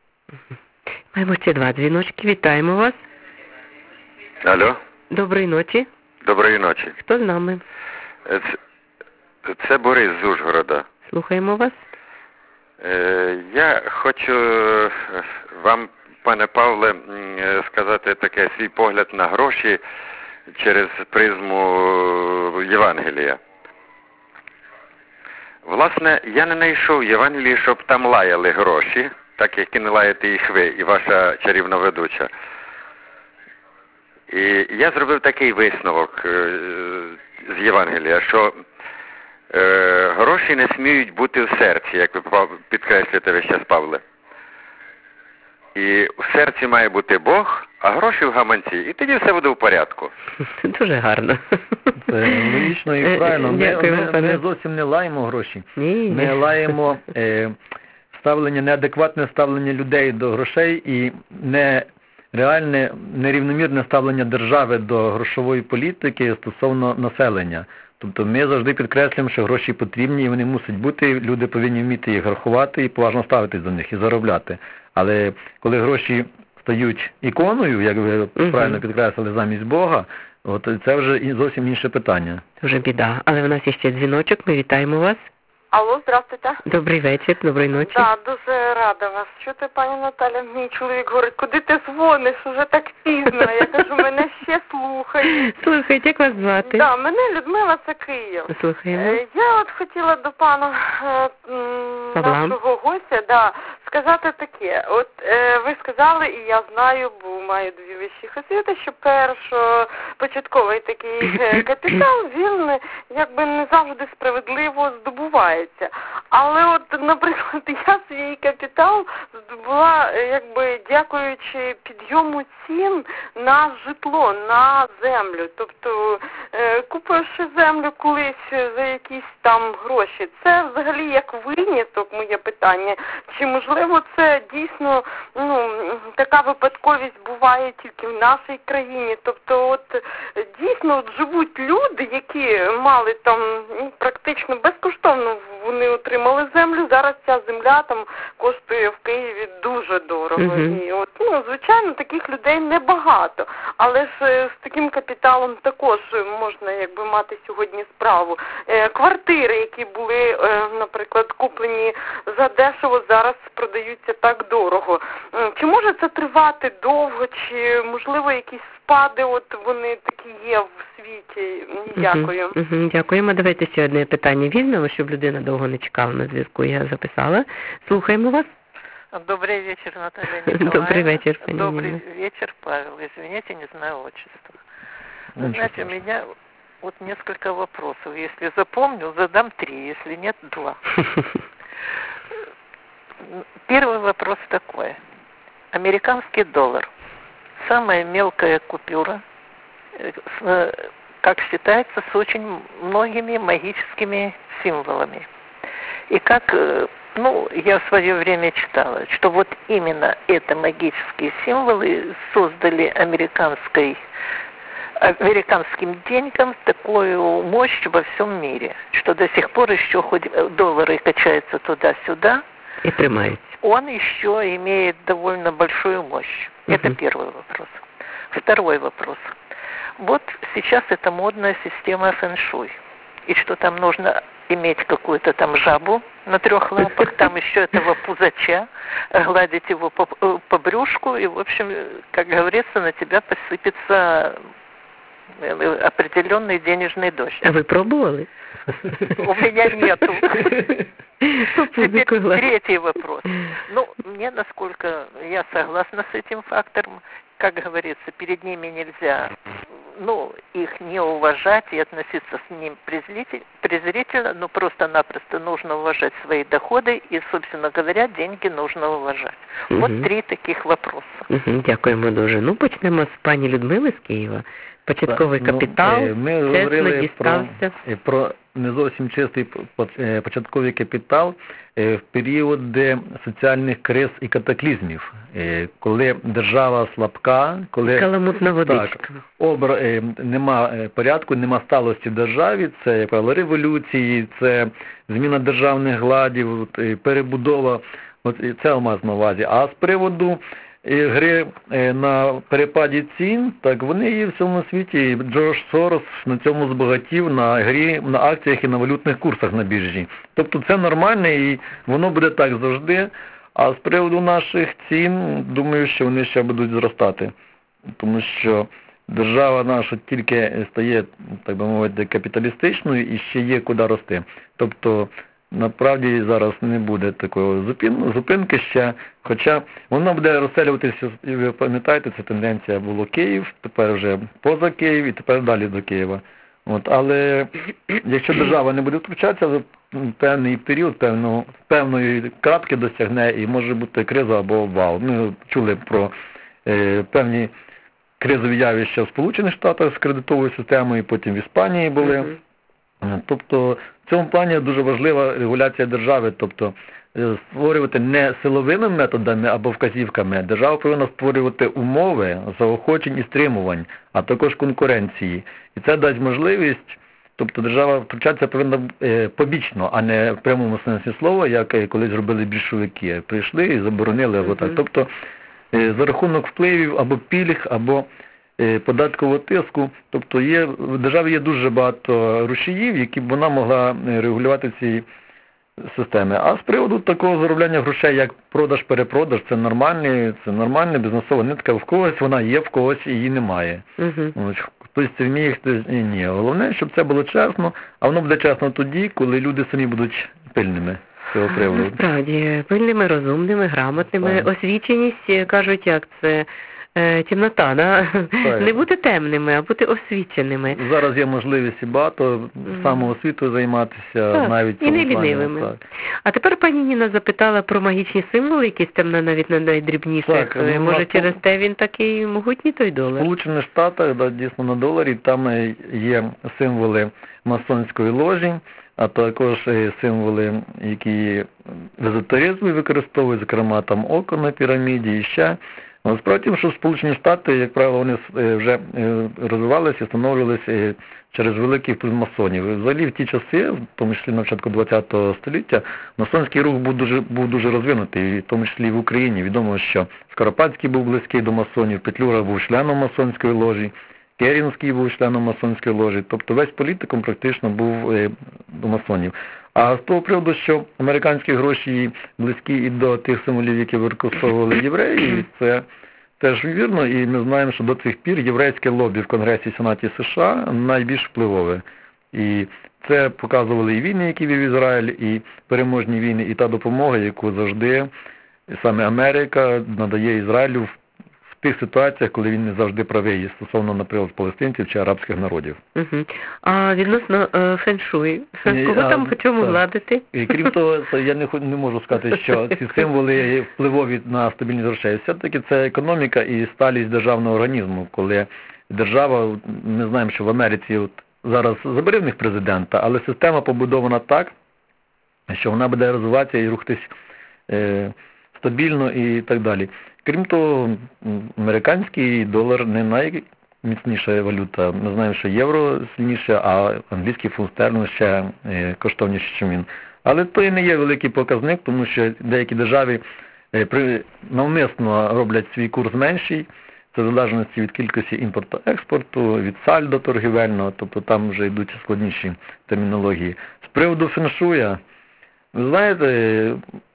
Маємо ще два дзвіночки. Вітаємо вас. Алло, Доброї ночі. доброї ночі. Хто з нами? Це, це Борис з Ужгорода. Слухаємо вас. Е, я хочу е, вам, пане Павле, м, е, сказати таке свій погляд на гроші. через призму Євангелія. Власне, я не знайшов в Євангелії, щоб там лаяли гроші, так як і не лаєте їх ви, і ваша чарівна ведуча. І я зробив такий висновок е, з Євангелія, що е, гроші не сміють бути в серці, як ви підкреслюєте весь час, Павле. І в серці має бути Бог, а гроші в гаманці. І тоді все буде в порядку. Дуже гарно. Це логічно і правильно. Ми, Дякую, ми, пане. ми зовсім не лаємо гроші. Ні. Ми лаємо е, ставлення, неадекватне ставлення людей до грошей і нереальне, нерівномірне ставлення держави до грошової політики стосовно населення. Тобто ми завжди підкреслюємо, що гроші потрібні і вони мусять бути, люди повинні вміти їх рахувати і поважно ставитись до них і заробляти. Але коли гроші стають іконою, як ви Угу. правильно підкреслили, замість Бога, от це вже і зовсім інше питання. Вже біда. Але в нас є ще дзвіночок, ми вітаємо вас. Алло, здравствуйте. Добрий вечір, доброї ночі. Да, дуже рада вас чути, пані Наталя. Мій чоловік говорить, куди ти дзвониш, уже так пізно. Я кажу, мене ще слухають. Слухайте, як вас звати? Да, мене Людмила, це Київ. Слухаємо. Е, Я от хотіла до пана е, м, нашого гостя, да, сказати таке. От е, ви сказали, і я знаю, бо маю дві вищі освіти, що першопочатковий такий е, капітал, він е, якби не завжди справедливо здобувається. Але от, наприклад, я свій капітал здобула, е, якби дякуючи підйому цін на житло, на землю. Тобто, е, купивши землю колись за якісь там гроші, це взагалі як виняток, моє питання. Чи можливо це дійсно, ну, така випадковість буває тільки в нашій країні? Тобто, от дійсно от живуть люди, які мали там ну, практично безкоштовно вони отримали землю. Зараз ця земля там коштує в Києві дуже дорого. Мгм. І от, ну, звичайно, таких людей небагато. Але ж е, з таким капіталом також можна якби мати сьогодні справу. Е, квартири, які були, е, наприклад, куплені за дешево, зараз продаються так дорого. М, Чи може це тривати довго, чи можливо якісь спади, от вони такі є в світі? Дякую. Угу, угу, дякуємо. Давайте ще одне питання візьмемо, щоб людина довго не чекала на зв'язку. Я записала. Слухаємо вас. Добрый вечер, Наталья Николаевна. Добрый вечер, пани Добрый Нина. вечер, Павел. Извините, не знаю отчества. Ну, Вы знаете, у меня вот несколько вопросов. Если запомню, задам три, если нет, два. Первый вопрос такой. Американский доллар. Самая мелкая купюра, э, с, э, как считается, с очень многими магическими символами. И как, э, ну, я в свое время читала, что вот именно это магические символы создали американской, американским деньгам такую мощь во всем мире, что до сих пор еще хоть доллары качаются туда-сюда, И тримають. он еще имеет довольно большую мощь. Это Мгм. первый вопрос. Второй вопрос. Вот сейчас это модная система фэн-шуй. И что там нужно иметь какую-то там жабу на трех лапах, там еще этого пузача, гладить его по, по брюшку, и, в общем, как говорится, на тебя посыпется определенный денежный дождь. А ви пробували? У меня нету. Теперь Пузику гладить. третий вопрос. Ну, мне, насколько я согласна с этим фактором, как говорится, перед ними нельзя, ну, их не уважать и относиться с ним презрительно, но просто-напросто нужно уважать свои доходы и, собственно говоря, деньги нужно уважать. Мгм. Вот три таких вопроса. Угу, дякуємо дуже. Ну, почнемо з пані Людмили з Києва. Початковий Ну, капітал, е, ми чесно говорили про, дістався. е, про не зовсім чистий по- е, початковий капітал е, в періоди соціальних криз і катаклізмів, е, коли держава слабка, коли Каламутна водичка. так, обра, е, нема е, порядку, нема сталості в державі, це, як правило, революції, це зміна державних гладів, от, е, перебудова, от, і це маю на увазі. А з приводу е, гри е, на перепаді цін, так вони є в цьому світі. Джордж Сорос на цьому збагатів на грі, на акціях і на валютних курсах на біржі. Тобто це нормально і воно буде так завжди. А з приводу наших цін, думаю, що вони ще будуть зростати. Тому що держава наша тільки стає, так би мовити, капіталістичною і ще є куди рости. Тобто, насправді зараз не буде такої зупин, зупинки ще, хоча воно буде розселюватися, ви пам'ятаєте, ця тенденція була Київ, тепер вже поза Київ і тепер далі до Києва. От, але якщо держава не буде втручатися, в певний період, певно, певної крапки досягне і може бути криза або обвал. Ми чули про е, певні кризові явища в Сполучених Штатах з кредитовою системою, потім в Іспанії були. Mm-hmm. Тобто в цьому плані дуже важлива регуляція держави, тобто створювати не силовими методами або вказівками, держава повинна створювати умови заохочень і стримувань, а також конкуренції. І це дасть можливість, тобто держава втручатися повинна е, побічно, а не в прямому сенсі слова, як колись зробили більшовики. Прийшли і заборонили. Mm-hmm. Отак. Тобто е, за рахунок впливів або пільг, або е, податкового тиску, тобто є, в державі є дуже багато рушіїв, які б вона могла регулювати ці системи. А з приводу такого заробляння грошей, як продаж-перепродаж, це нормальне, це нормальна бізнесова нитка. В когось вона є, в когось її немає. Uh-huh. Ось, хтось це вміє, хтось і ні. Головне, щоб це було чесно, а воно буде чесно тоді, коли люди самі будуть пильними цього приводу. Насправді, пильними, розумними, грамотними. Так. Освіченість, кажуть, як це... Тімнота, да? Не бути темними, а бути освіченими. Зараз є можливість і багато mm. самоосвітою займатися, так, навіть і не лінивими. Так. А тепер пані Ніна запитала про магічні символи, якісь там навіть на найдрібніших. Так, може ну, через те він такий могутній той долар? В Сполучених Штатах, да, дійсно на доларі, там є символи масонської ложі, а також символи, які в езотеризмі використовують, зокрема там око на піраміді і ще. Справді тим, що Сполучені Штати, як правило, вони вже розвивалися і встановлювалися через великих масонів. Взагалі в ті часи, в тому числі на початку ХХ століття, масонський рух був дуже, був дуже розвинутий, в тому числі і в Україні. Відомо, що Скоропадський був близький до масонів, Петлюра був членом масонської ложі, Керенський був членом масонської ложі. Тобто весь політикум практично був до масонів. А з того приводу, що американські гроші близькі і до тих символів, які використовували євреї, це теж вірно, і ми знаємо, що до цих пір єврейське лобі в Конгресі і Сенаті США найбільш впливове. І це показували і війни, які вів Ізраїль, і переможні війни, і та допомога, яку завжди саме Америка надає Ізраїлю в в тих ситуаціях, коли він не завжди правий, стосовно, наприклад, палестинців чи арабських народів. Угу. А відносно е, феншуй, кого а, там по чому так. владити? І крім того, я не, не можу сказати, що ці символи впливові на стабільність грошей. Все-таки це економіка і сталість державного організму, коли держава, ми знаємо, що в Америці от, зараз забери в них президента, але система побудована так, що вона буде розвиватися і рухатись е, стабільно і так далі. Крім того, американський долар не найміцніша валюта. Ми знаємо, що євро сильніше, а англійський фунт стерлінг ще коштовніший, ніж він. Але то і не є великий показник, тому що деякі держави навмисно роблять свій курс менший, це в залежності від кількості імпорту-експорту, від сальдо торгівельного, тобто там вже йдуть складніші термінології. З приводу феншуя, ви знаєте,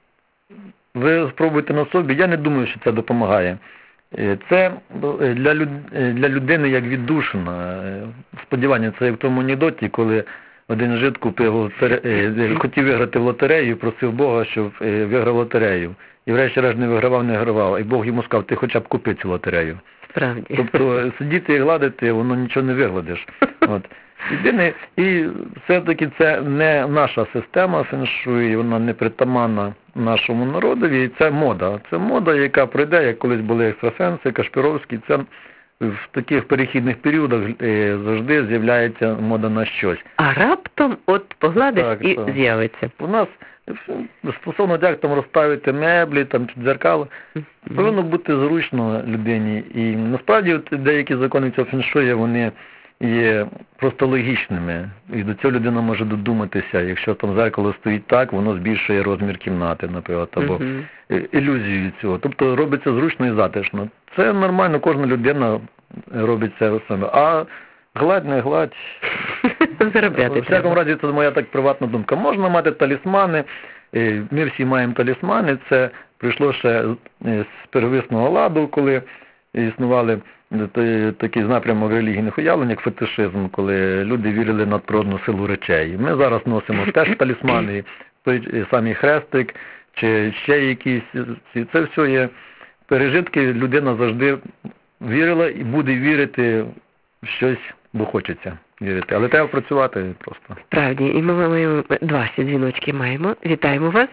ви спробуйте на собі, я не думаю, що це допомагає. Це для, люд... для людини як віддушина. Сподівання, це як в тому анекдоті, коли один жид купив лотер... хотів виграти в лотерею, просив Бога, щоб виграв лотерею. І врешті-решт не вигравав, не вигравав. І Бог йому сказав, ти хоча б купи цю лотерею. Справді. Тобто сидіти і гладити, воно нічого не вигладиш. От. Єдине, і все-таки це не наша система феншуй, вона не притаманна нашому народові, і це мода. Це мода, яка прийде, як колись були екстрасенси, Кашпіровські, це в таких перехідних періодах е, завжди з'являється мода на щось. А раптом от погладиш так, і так. з'явиться. У нас стосовно як там розставити меблі, там чи дзеркало, mm-hmm. повинно бути зручно людині. І насправді от деякі закони цього феншуя, вони є просто логічними. І до цього людина може додуматися, якщо там зеркало стоїть так, воно збільшує розмір кімнати, наприклад, або uh-huh. ілюзію від цього. Тобто робиться зручно і затишно. Це нормально, кожна людина робить це саме. А гладь, не гладь. Заробляти. У всякому разі, це моя так приватна думка. Можна мати талісмани, ми всі маємо талісмани, це прийшло ще з первісного ладу, коли існували такий напрямок релігійних уявлень, як фетишизм, коли люди вірили в надприродну силу речей. Ми зараз носимо теж талісмани, той самий хрестик, чи ще якісь, це все є пережитки, людина завжди вірила і буде вірити в щось, бо хочеться вірити. Але треба працювати просто. Справді, і ми маємо два ще дзвіночки маємо. Вітаємо вас.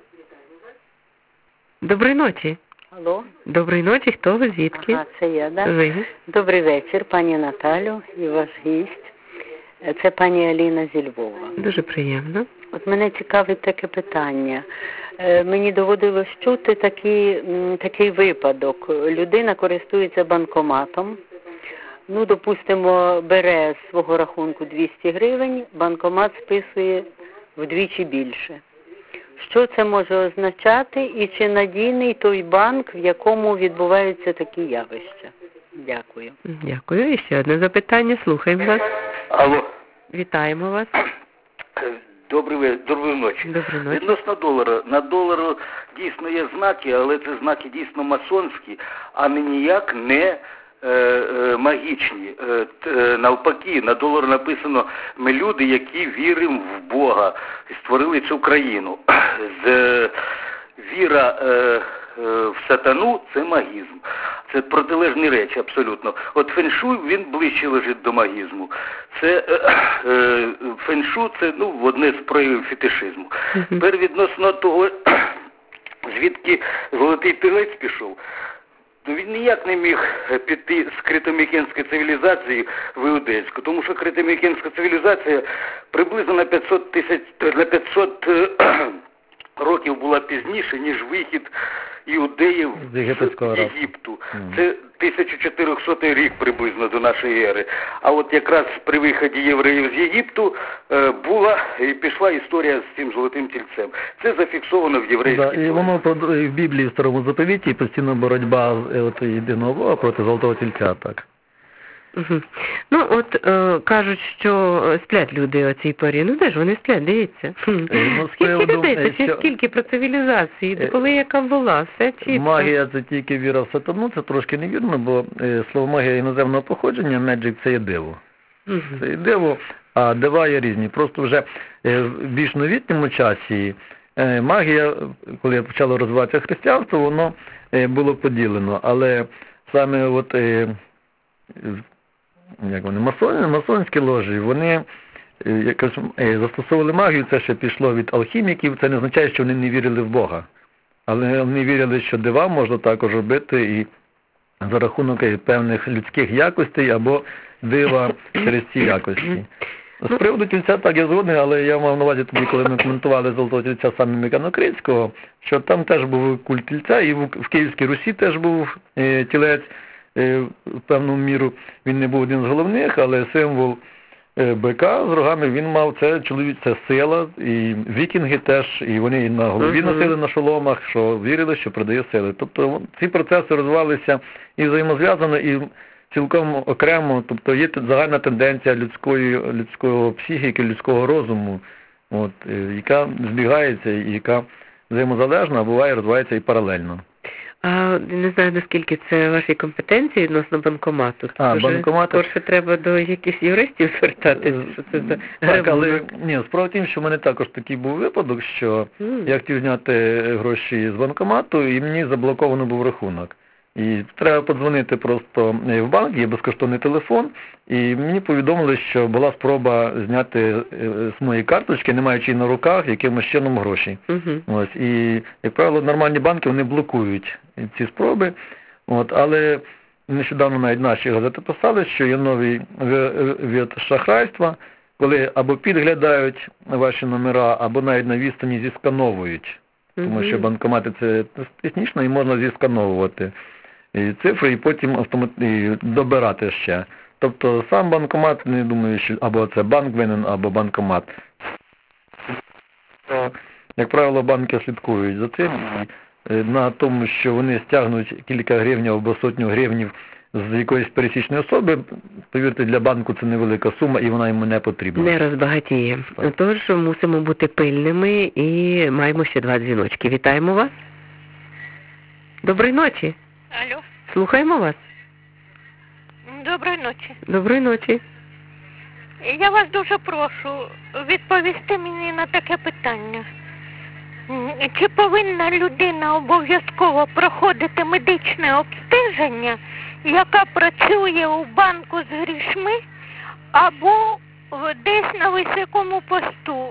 Доброї ночі. Алло. Доброї ночі, хто ви, звідки? Ага, це я, да? Ви. Добрий вечір, пані Наталю і ваш гість. Це пані Аліна зі Львова. Дуже приємно. От мене цікавить таке питання. Е, мені доводилось чути такі, м, такий випадок. Людина користується банкоматом. Ну, допустимо, бере з свого рахунку двісті гривень, банкомат списує вдвічі більше. Що це може означати і чи надійний той банк, в якому відбуваються такі явища? Дякую. Дякую. І ще одне запитання. Слухаємо вас. Алло. Вітаємо вас. Добрий, доброї ночі. Доброї ночі. Відносно долара. На долару дійсно є знаки, але це знаки дійсно масонські, а не ніяк не е, е, магічні. Е, е, навпаки, на долару написано «Ми люди, які віримо в Бога і створили цю країну». З, е, віра е, е, в сатану – це магізм. Це протилежні речі абсолютно. От феншуй, він ближче лежить до магізму. Це е, е, феншу – це ну, одне з проявів фетишизму. Mm-hmm. Тепер відносно того, звідки Золотий Телець пішов, то він ніяк не міг піти з критомікенської цивілізації в іудейську, тому що критомікенська цивілізація приблизно на п'ятсот тисяч, на п'ятсот років була пізніше, ніж вихід іудеїв з Єгипту. Це тисяча чотирьохсотий рік приблизно до нашої ери. А от якраз при виході євреїв з Єгипту е, була і пішла історія з цим золотим тільцем. Це зафіксовано в єврейській да, і воно в Біблії в Старому Заповіті постійно боротьба от, єдиного Бога проти золотого тільця, так. Угу. Ну, от е, кажуть, що сплять люди о цій порі. Ну, де ж вони сплять, дивіться. Ну, скільки людей, то чи що... скільки про цивілізації, е... коли яка була, все чітко. Магія – це тільки віра в сатану, це трошки невірно, бо е, слово магія іноземного походження, magic – це є диво. Угу. Це є диво, а дива є різні. Просто вже е, в більш новітньому часі е, магія, коли почало розвиватися християнство, воно е, було поділено. Але саме от... Е, як вони, масони, масонські ложі, вони якось застосовували магію, це ще пішло від алхіміків, це не означає, що вони не вірили в Бога. Але вони вірили, що дива можна також робити і за рахунок певних людських якостей або дива через ці якості. З приводу тільця так я згодний, але я мав на увазі тоді, коли ми коментували золотого тільця саме Микано-Крицького, що там теж був культ тільця, і в Київській Русі теж був е, тілець. В певну міру він не був один з головних, але символ бика з рогами він мав, це чоловік, це сила, і вікінги теж, і вони на голові uh-huh. носили на шоломах, що вірили, що продає сили. Тобто ці процеси розвивалися і взаємозв'язано, і цілком окремо, тобто є загальна тенденція людської, людського психіки, людського розуму, от, яка збігається і яка взаємозалежна, а буває розвивається і паралельно. А не знаю, наскільки це ваші компетенції відносно банкомату. А, банкомат... Скорше треба до якихось юристів звертатися, що це за Так, але ні, справа в тім, що в мене також такий був випадок, що mm. я хотів зняти гроші з банкомату, і мені заблоковано був рахунок. І треба подзвонити просто в банк, є безкоштовний телефон, і мені повідомили, що була спроба зняти з моєї карточки, не маючи на руках, якимось чином гроші. Uh-huh. Ось, і, як правило, нормальні банки, вони блокують ці спроби. От, але нещодавно навіть наші газети писали, що є новий вид шахрайства, коли або підглядають ваші номера, або навіть на відстані зіскановують. Тому що банкомати це технічно і можна зіскановувати і цифри, і потім автомат... і добирати ще. Тобто сам банкомат, не думаю, що або це банк винен, або банкомат. Як правило, банки слідкують за цим, на тому, що вони стягнуть кілька гривень або сотню гривнів з якоїсь пересічної особи, повірте, для банку це невелика сума і вона йому не потрібна. Не розбагатіє. Тож мусимо бути пильними і маємо ще два дзвіночки. Вітаємо вас. Доброї ночі. Алло. Слухаємо вас. Доброї ночі. Доброї ночі. Я вас дуже прошу відповісти мені на таке питання. М, Чи повинна людина обов'язково проходити медичне обстеження, яка працює у банку з грішми, або в- десь на високому посту?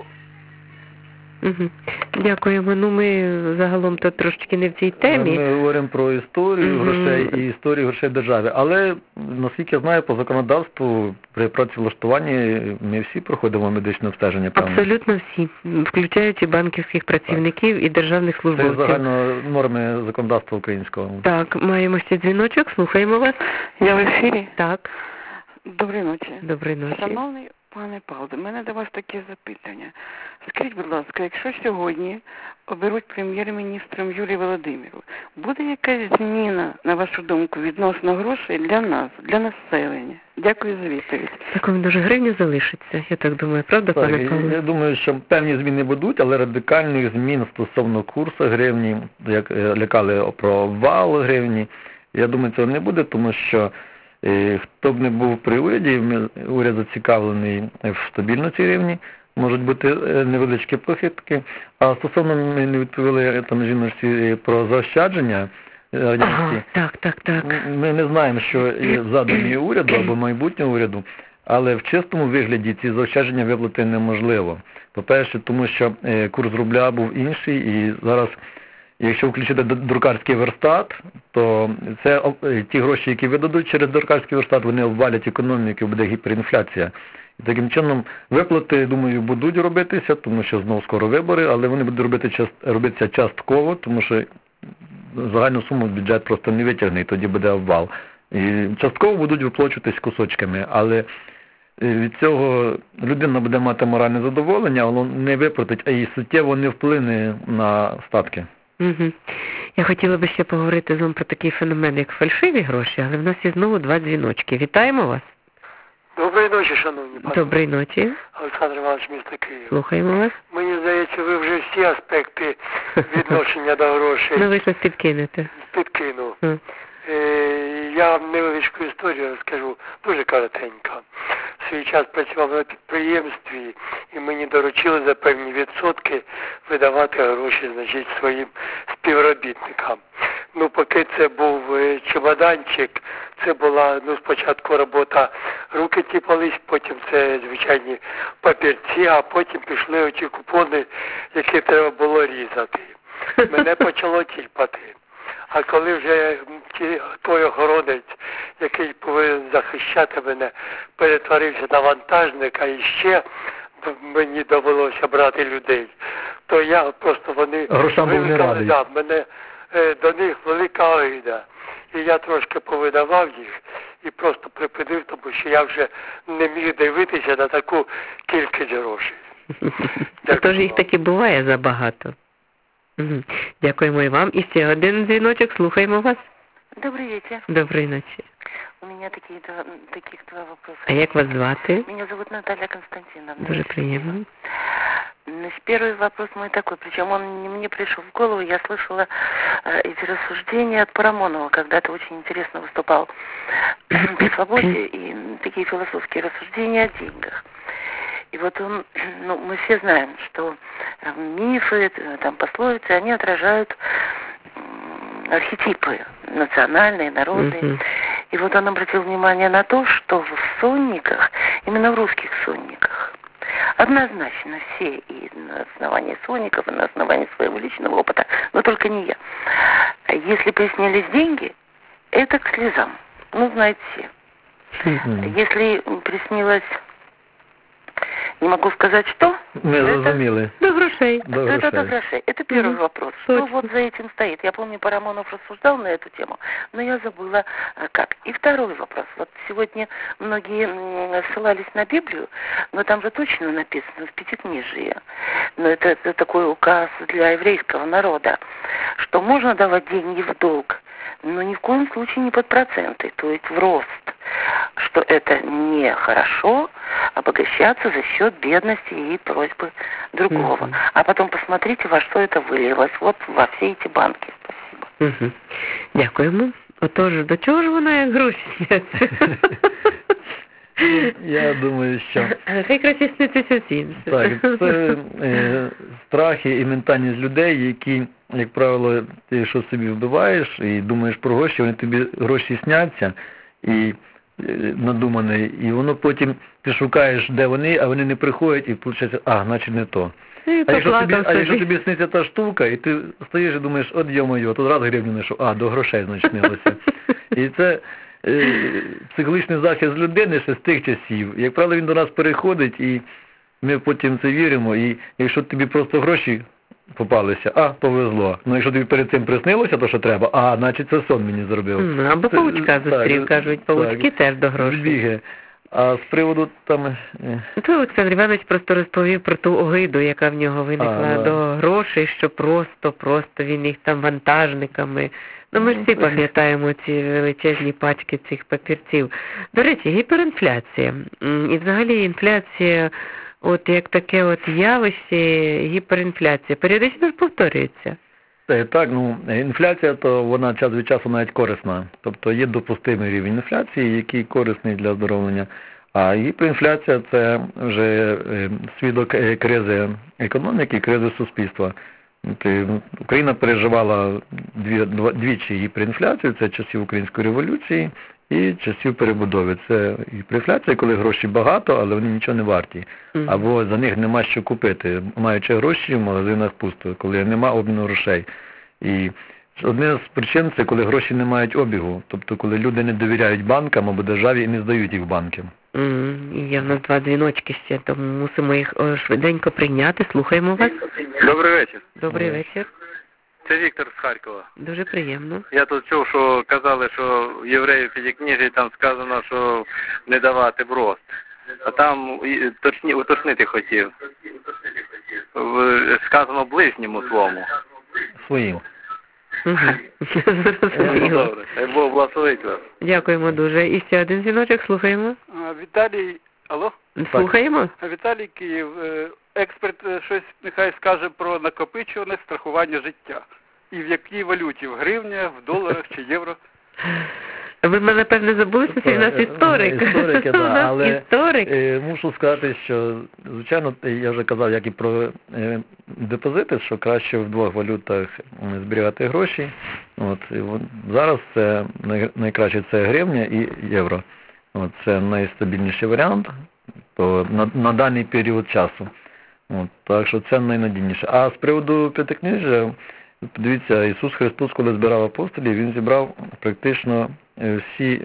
Угу. Дякуємо. Ну, ми загалом то трошечки не в цій темі. Ми говоримо про історію Мгм. грошей і історію грошей держави. Але, наскільки я знаю, по законодавству при працевлаштуванні ми всі проходимо медичне обстеження, певно. Абсолютно всі, включаючи банківських працівників і державних Це службовців. загально норми законодавства українського. Так, маємо ще дзвіночок, слухаємо вас. Я в ефірі? Так. Доброї ночі. Доброї ночі. Шановний пане Павло, у мене до вас таке запитання. Скажіть, будь ласка, якщо сьогодні оберуть прем'єр-міністром Юлію Володимиру, буде якась зміна, на вашу думку, відносно грошей для нас, для населення? Дякую за відповідь. Так вам дуже гривня залишиться, я так думаю, правда, Так, пане і Павло? я думаю, що певні зміни будуть, але радикальних змін стосовно курсу гривні, як е, лякали про вал гривні, я думаю, цього не буде, тому що е, хто б не був при уряді, ми- уряд зацікавлений в стабільності гривні, можуть бути е, невеличкі похитки. А стосовно ми не відповіли е, там жіночці е, про заощадження е, радянські. Ага, так, так, так. М- Ми не знаємо, що є в задумі уряду або майбутнього уряду, але в чистому вигляді ці заощадження виплати неможливо. По-перше, тому що е, курс рубля був інший, і зараз, якщо включити д- друкарський верстат, то це о- е, ті гроші, які видадуть через друкарський верстат, вони обвалять економіку, буде гіперінфляція. І таким чином виплати, думаю, будуть робитися, тому що знову скоро вибори, але вони будуть робити част- робитися частково, тому що загальну суму бюджет просто не витягне, і тоді буде обвал. І частково будуть виплачуватись кусочками, але е, від цього людина буде мати моральне задоволення, воно не виплатить, а і суттєво не вплине на статки. Угу. Я хотіла би ще поговорити з вами про такий феномен, як фальшиві гроші, але в нас є знову два дзвіночки. Вітаємо вас. Доброї ночі, шановні пане. Доброї ночі. Олександр Іванович, місто Київ. Слухаємо вас. Мені здається, ви вже всі аспекти відношення до грошей Ну ви щось підкинете. підкинув. М. Е, Я вам невеличку історію розкажу, дуже коротенько. В свій час працював на підприємстві, і мені доручили за певні відсотки видавати гроші, значить, своїм співробітникам. Ну, поки це був е, чемоданчик, це була, ну, спочатку робота, руки тіпались, потім це звичайні папірці, а потім пішли оті купони, які треба було різати. Мене почало тіпати. А коли вже ті- той охоронець, який повинен захищати мене, перетворився на вантажника і ще мені довелося брати людей, то я просто вони Грошам був не викликали, радий. да, мене е, до них велика огида. І я трошки повидавав їх і просто припинив, тому що я вже не міг дивитися на таку кількість грошей. Тож їх таки буває забагато. Угу. Дякуємо і вам. І ще один дзвіночок, слухаємо вас. Добрый вечер. Доброї ночі. У меня такие два, таких два вопроса. А як вас звати? Меня зовут Наталья Константиновна. Дуже приємно. Значит, первый вопрос мой такой, причем он не мне пришел в голову, я слышала э, эти рассуждения от Парамонова, когда-то очень интересно выступал при «Свободе», и такие философские рассуждения о деньгах. И вот он, ну, мы все знаем, что э, мифы, э, там, пословицы, они отражают э, архетипы национальные, народные. Мгм. И вот он обратил внимание на то, что в сонниках, именно в русских сонниках, однозначно все, и на основании сонников, и на основании своего личного опыта, но только не я. Если приснились деньги, это к слезам. Ну, знаете все. Если приснилось, не могу сказать что, Ми зрозуміли. До грошей. До это до грошей. грошей. Это первый вопрос. Что вот за этим стоит? Я помню, Парамонов рассуждал на эту тему, но я забыла а, как. И второй вопрос. Вот сегодня многие м, ссылались на Библию, но там же точно написано в Пятикнижии, но это, это такой указ для еврейского народа, что можно давать деньги в долг, но ни в коем случае не под проценты, то есть в рост, что это нехорошо обогащаться за счет бедности и просьбы другого. Мгм. А потом посмотрите, во что это вылилось, вот во все эти банки. Угу. Дякуємо. Отож, до чого ж вона як гроші сняться? Я думаю, що... Хай краще сниться всім. Так, це е, страхи і ментальність людей, які, як правило, ти що собі вбиваєш і думаєш про гроші, вони тобі гроші сняться, і е, надумані, і воно потім ти шукаєш, де вони, а вони не приходять, і виходить, а, значить не то. А якщо, тобі, а якщо тобі сниться та штука, і ти стоїш і думаєш, от йо-моє, тут раз гривню знайшов, а, до грошей, значить, снилося. І це е, психологічний захист людини ще з тих часів. Як правило, він до нас переходить, і ми потім це віримо, і якщо тобі просто гроші попалися, а, повезло. Ну, якщо тобі перед цим приснилося, то що треба, а, значить, це сон мені зробив. Або павучка зустрів, кажуть, павучки теж до грошей. Збіги. А з приводу там... То Олександр Іванович просто розповів про ту огиду, яка в нього виникла а, до грошей, що просто, просто він їх там вантажниками. Ну, ми ж всі пам'ятаємо ці величезні пачки цих папірців. До речі, гіперінфляція. І взагалі інфляція, от як таке от явище, гіперінфляція, періодично ж повторюється. Так, ну, інфляція, то вона час від часу навіть корисна. Тобто є допустимий рівень інфляції, який корисний для оздоровлення. А гіперінфляція – це вже свідок кризи економіки, кризи суспільства. Україна переживала дві, двічі гіперінфляцію, це часів Української революції і часів перебудови. Це гіперінфляція, коли грошей багато, але вони нічого не варті. Mm-hmm. Або за них нема що купити. Маючи гроші, в магазинах пусто, коли нема обміну грошей. І одна з причин – це коли гроші не мають обігу. Тобто, коли люди не довіряють банкам або державі і не здають їх в банки. Mm-hmm. Є в нас два дзвіночки ще, тому мусимо їх швиденько прийняти. Слухаємо вас. Добрий вечір. Добрий вечір. Це Віктор з Харкова. Дуже приємно. Я тут чув, що казали, що в євреїв П'ятикнижі там сказано, що не давати в рост. А там точні, уточнити хотів. Сказано ближньому свому. Своїм. Зрозуміло. Добре, хай Бог благословить вас. Дякуємо дуже. І ще один дзвіночок, слухаємо. Віталій, алло? Слухаємо. Віталій Київ. Експерт щось нехай скаже про накопичуване страхування життя. І в якій валюті? В гривнях, в доларах чи євро? Ви мене, певне, забули, що це в нас історик. Історики, так, але історик. Е, мушу сказати, що, звичайно, я вже казав, як і про е, депозити, що краще в двох валютах зберігати гроші. От, і от, зараз це найкраще це гривня і євро. От, це найстабільніший варіант то, на, на даний період часу. От, так що це найнадійніше. А з приводу П'ятикнижжя, подивіться, Ісус Христос, коли збирав апостолів, Він зібрав практично всі,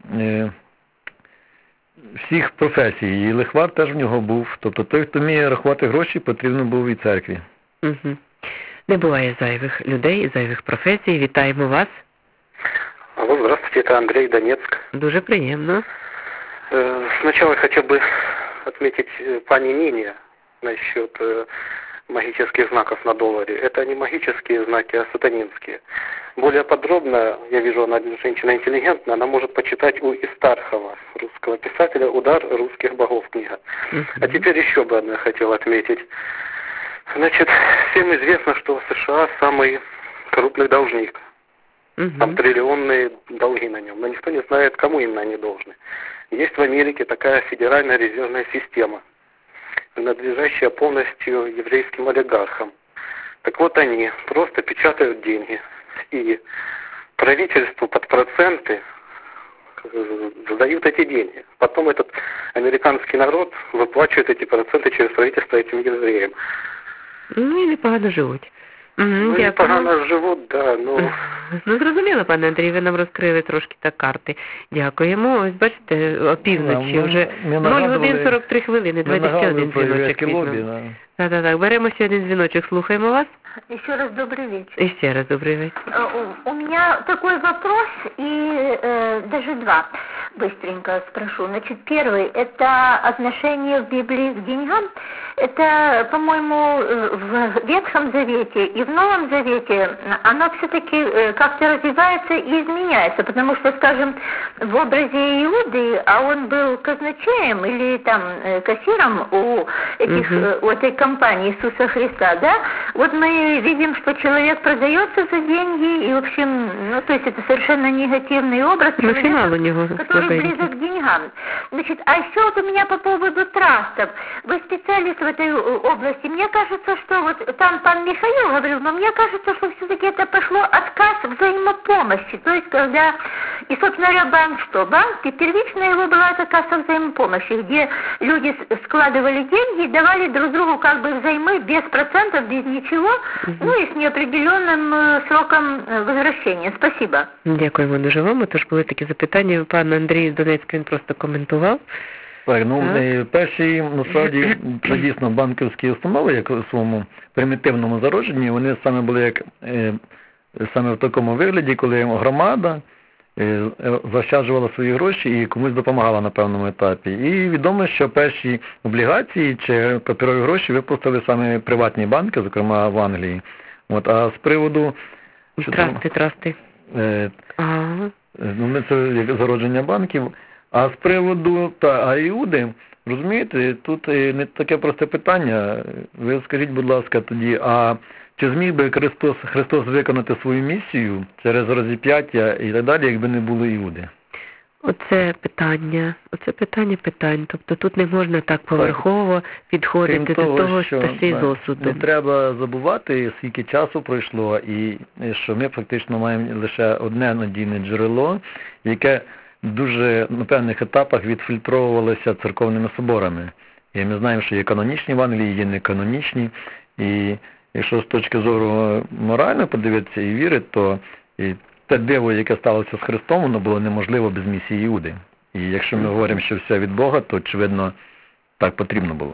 всіх професій. І лихвар теж в нього був. Тобто той, хто вміє рахувати гроші, потрібно був і церкві. Угу. Не буває зайвих людей, зайвих професій. Вітаємо вас. Алло, здравствуйте, это Андрей, Донецк. Дуже приємно. Сначала я хотел бы отметить пани Нине насчет магических знаков на долларе. Это не магические знаки, а сатанинские. Более подробно, я вижу, она женщина интеллигентная, она может почитать у Истархова, русского писателя, «Удар русских богов» книга. Uh-huh. А теперь еще бы одно хотел отметить. Значит, всем известно, что в США самый крупный должник. Uh-huh. Там триллионные долги на нем, но никто не знает, кому именно они должны. Есть в Америке такая федеральная резервная система, принадлежащая полностью еврейским олигархам. Так вот они просто печатают деньги. И правительству под проценты сдают эти деньги. Потом этот американский народ выплачивает эти проценты через правительство этим евреям. Ну і непогано живуть. Ну, непогано живуть, да, ну... Ну, зрозуміло, пане Андрій, ви нам розкрили трошки так карти. Дякуємо. Ось, бачите, опівночі вже нуль годин сорок три хвилини, давайте ще один дзвіночок візьмемо. Так, так, так, беремо ще один дзвіночок, слухаємо вас. Еще раз добрый вечер. Еще раз добрый вечер. У, у меня такой вопрос и э, даже два. быстренько спрошу. Значит, первый, это отношение в Библии к деньгам. Это, по-моему, в Ветхом Завете и в Новом Завете оно все-таки как-то развивается и изменяется, потому что, скажем, в образе Иуды, а он был казначеем или там кассиром у, этих, uh-huh. у этой компании Иисуса Христа, да, вот мы видим, что человек продается за деньги, и, в общем, ну, то есть это совершенно негативный образ человека, который близок к деньгам. Значит, а еще вот у меня по поводу трастов. Вы специалист в этой области. Мне кажется, что вот там пан Михаил говорил, но мне кажется, что все-таки это пошло отказ взаимопомощи. То есть, когда, и, собственно говоря, банк что? Банк, и первичная его была эта касса взаимопомощи, где люди складывали деньги и давали друг другу как бы взаймы без процентов, без ничего, угу. ну і з неопределенним сроком возвращения. Спасибо. Дякуємо дуже вам. Тож були такі запитання. Пан Андрій з Донецька, він просто коментував. Так, ну, так. перші, насправді, це дійсно банківські установи, як у своєму примітивному зародженні, вони саме були як, е, саме в такому вигляді, коли громада е, заощаджувала свої гроші і комусь допомагала на певному етапі. І відомо, що перші облігації чи паперові гроші випустили саме приватні банки, зокрема в Англії. От, а з приводу... Трасти, трасти. Е, ага. Ну, це як зародження банків. А з приводу та а Іуди, розумієте, тут не таке просте питання. Ви скажіть, будь ласка, тоді, а чи зміг би Христос, Христос виконати свою місію через розіп'яття і так далі, якби не було Іуди? Оце питання, оце питання питань. Тобто тут не можна так поверхово підходити того, до того, що спаси з осуду. Не треба забувати, скільки часу пройшло, і що ми фактично маємо лише одне надійне джерело, яке дуже на певних етапах відфільтровувалися церковними соборами. І ми знаємо, що є канонічні в Англії, є неканонічні. І якщо з точки зору морально подивитися і вірити, то і те диво, яке сталося з Христом, воно було неможливо без місії Іуди. І якщо ми говоримо, що все від Бога, то, очевидно, так потрібно було.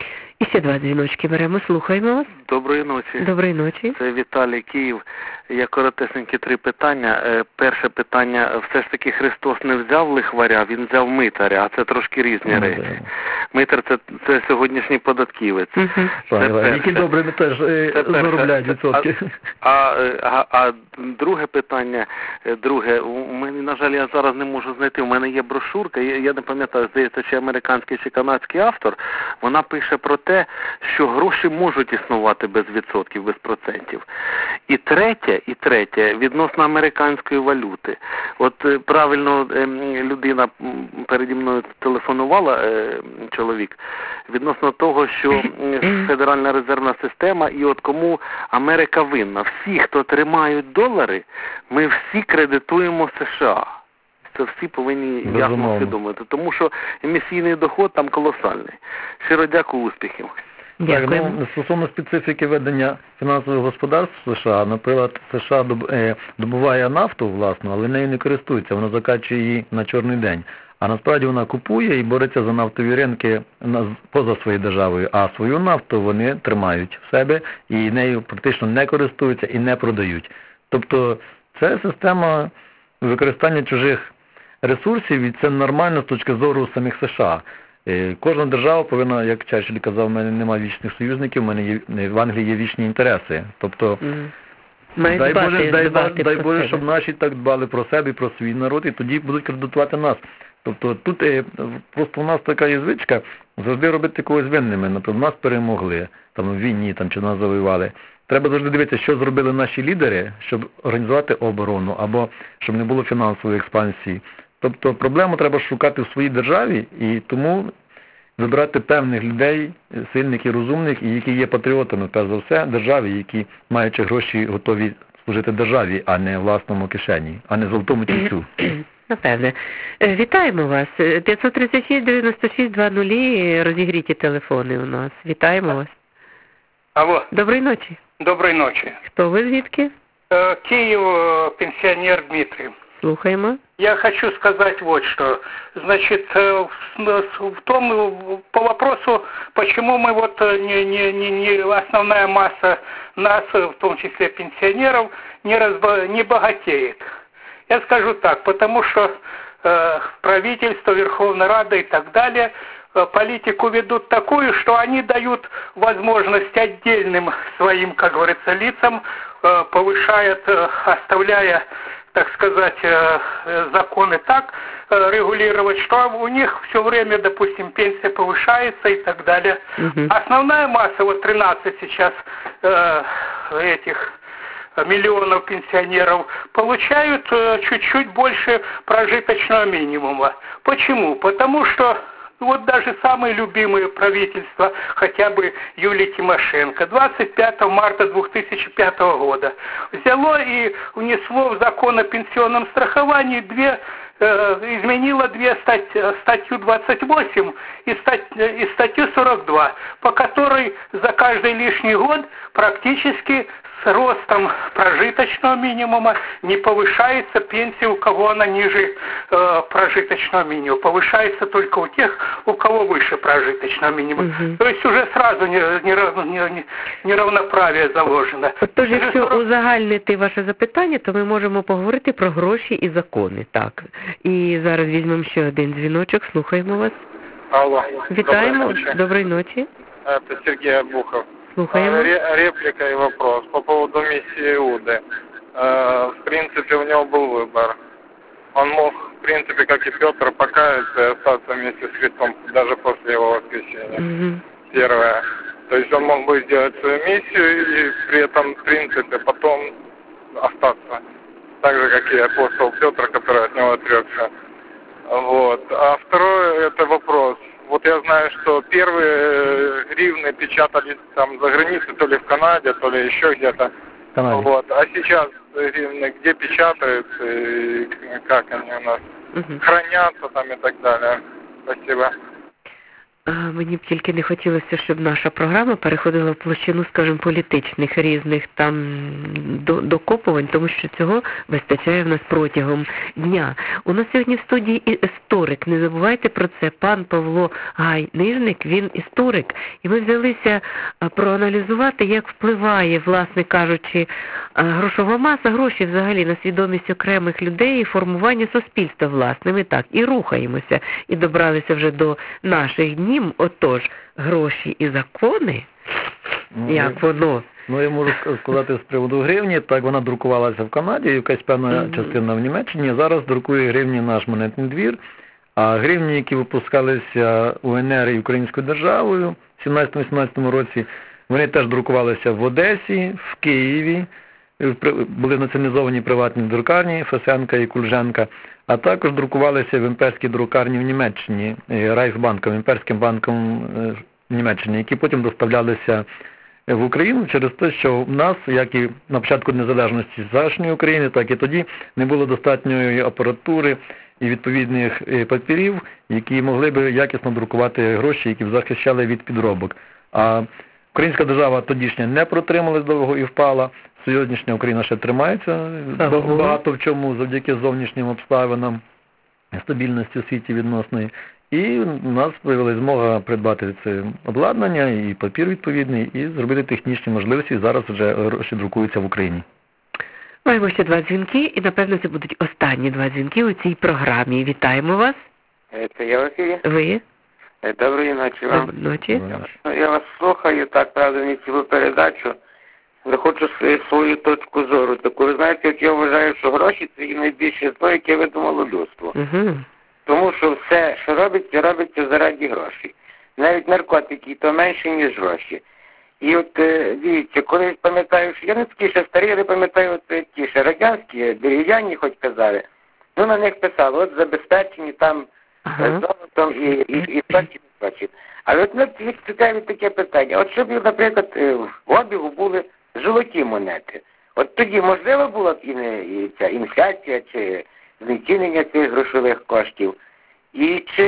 І ще два дзвіночки беремо, слухаємо вас. Доброї ночі. Доброї ночі. Це Віталій, Київ. Я коротесенькі три питання. Перше питання, все ж таки Христос не взяв лихваря, він взяв митаря, а це трошки різні mm-hmm. речі. Митар це, це сьогоднішній податківець. Mm-hmm. Це які добре теж заробляють відсотки. А, а, а друге питання, друге, у мене, на жаль, я зараз не можу знайти, у мене є брошурка, я, я не пам'ятаю, здається, чи американський, чи канадський автор, вона пише про те, що гроші можуть існувати без відсотків, без процентів. І третє, і третє, відносно американської валюти. От правильно людина переді мною телефонувала, чоловік, відносно того, що Федеральна резервна система, і от кому Америка винна. Всі, хто тримають долари, ми всі кредитуємо США. Це всі повинні ясно усвідомити, тому що емісійний доход там колосальний. Щиро дякую, успіхів. Так, ну, стосовно специфіки ведення фінансового господарства США, наприклад, США добуває нафту, власну, але нею не користується, вона закачує її на чорний день. А насправді вона купує і бореться за нафтові ринки поза своєю державою, а свою нафту вони тримають в себе і нею практично не користуються і не продають. Тобто це система використання чужих ресурсів, і це нормально з точки зору самих США. Кожна держава повинна, як Черчилль казав, в мене немає вічних союзників, в мене є, в Англії є вічні інтереси. Тобто, mm. дай, дбати, Боже, дай, дбати дай Боже, щоб наші так дбали про себе і про свій народ, і тоді будуть кредитувати нас. Тобто тут просто у нас така є звичка завжди робити когось винними. Наприклад, нас перемогли там, в війні там, чи нас завоювали. Треба завжди дивитися, що зробили наші лідери, щоб організувати оборону, або щоб не було фінансової експансії. Тобто проблему треба шукати в своїй державі, і тому вибирати певних людей, сильних і розумних, і які є патріотами, перш за все, державі, які, маючи гроші, готові служити державі, а не власному кишені, а не золотому тільцю. Напевне. Вітаємо вас. п'ятсот тридцять шість дев'яносто шість двадцять, розігріті телефони у нас. Вітаємо вас. Алло. Доброї ночі. Доброї ночі. Хто ви звідки? Київ, пенсионер Дмитрий. Слухаємо. Я хочу сказать вот что. Значит, в том, по вопросу, почему мы вот не, не, не, не основная масса нас, в том числе пенсионеров, не, разбо, не богатеет. Я скажу так, потому что э, правительство, Верховная Рада и так далее э, политику ведут такую, что они дают возможность отдельным своим, как говорится, лицам, э, повышают, э, оставляя, так сказать, э, э, законы так э, регулировать, что у них все время, допустим, пенсия повышается и так далее. Мгм. Основная масса, вот тринадцать сейчас э, этих миллионов пенсионеров получают э, чуть-чуть больше прожиточного минимума. Почему? Потому что вот даже самые любимые правительства, хотя бы Юлии Тимошенко, двадцать пятого марта две тысячи пятого года взяло и внесло в закон о пенсионном страховании две э, изменило две статьи, статью двадцать восемь и, стать, и статью сорок два, по которой за каждый лишний год практически с ростом прожиточного минимума не повышается пенсия, у кого она ниже э, прожиточного минимума. Повышается только у тех, у кого выше прожиточного минимума. Мгм. То есть уже сразу неравноправие заложено. Тож, якщо узагальнити ваше запитання, то ми можемо поговорити про гроші і закони. Так. І зараз візьмемо ще один дзвіночок, слухаємо вас. Алло. Вітаємо. Доброй ночи. Доброї ночі. Это Сергей Обухов. Слухаємо. Э, ре- Реплика и вопрос по поводу миссии Иуды. Э, В принципе, у него был выбор. Он мог, в принципе, как и Петр, покаяться и остаться вместе с Христом даже после его воскресения. Мгм. Первое. То есть он мог бы сделать свою миссию и при этом, в принципе, потом остаться. Так же, как и апостол Петр, который от него отрекся. Вот. А второе, это вопрос. Вот я знаю, что первые э, гривны печатались там за границей, то ли в Канаде, то ли еще где-то. Канаде. Вот. А сейчас гривны где печатаются и как они у нас Мгм. хранятся там и так далее. Спасибо. А, Мені б тільки не хотілося, щоб наша програма переходила в площину, скажімо, політичних різних там до- докопувань, тому що цього вистачає в нас протягом дня. У нас сьогодні в студії і історик, не забувайте про це, пан Павло Гай-Нижник, він історик, і ми взялися а, проаналізувати, як впливає, власне кажучи, а, грошова маса, гроші взагалі на свідомість окремих людей і формування суспільства, власне, ми так і рухаємося, і добралися вже до наших днів. Отож, гроші і закони, Ну, як я- воно? Ну, я можу ска- сказати з приводу гривні, так, вона друкувалася в Канаді, якась певна Мгм. частина в Німеччині, зараз друкує гривні наш монетний двір, а гривні, які випускалися у ен ер і Українською державою в сімнадцятому-вісімнадцятому році, вони теж друкувалися в Одесі, в Києві, в при- були націоналізовані приватні друкарні Фесенка і Кульженка, а також друкувалися в імперській друкарні в Німеччині, е, Райхсбанком, імперським банком е, в Німеччині, які потім доставлялися в Україну через те, що в нас, як і на початку незалежності Західної України, так і тоді не було достатньої апаратури і відповідних е, папірів, які могли би якісно друкувати гроші, які б захищали від підробок. А українська держава тодішня не протрималась довго і впала. Сьогоднішня Україна ще тримається Слава Богу. багато в чому завдяки зовнішнім обставинам, стабільності у світі відносної. І у нас з'явилася змога придбати це обладнання і папір відповідний, і зробити технічні можливості. І зараз вже гроші друкуються в Україні. Маємо ще два дзвінки, і, напевно, це будуть останні два дзвінки у цій програмі. Вітаємо вас. Это я в эфире? Ви. Доброї ночі вам. Доброї ночі. Ну, я вас слухаю, так, правда, не цілу передачу. Але хочу свою, свою точку зору. Таку, ви знаєте, от я вважаю, що гроші – це і найбільше зло, яке видумало людство. Угу. Тому що все, що робиться, робиться заради грошей. Навіть наркотики, то менше, ніж гроші. І от, е, дивіться, коли пам'ятаю, що я не такий ще старий, але пам'ятаю, от е, ті ще радянські, дерев'яні, хоч казали, ну на них писали, от забезпечені там Ага. золотом і, і, і прочим, і прочим. Але от мене цікавить таке питання. От щоб, наприклад, е, в обігу були золоті монети. От тоді можливо була б і, не, і ця інфляція, чи знецінення цих грошових коштів. І чи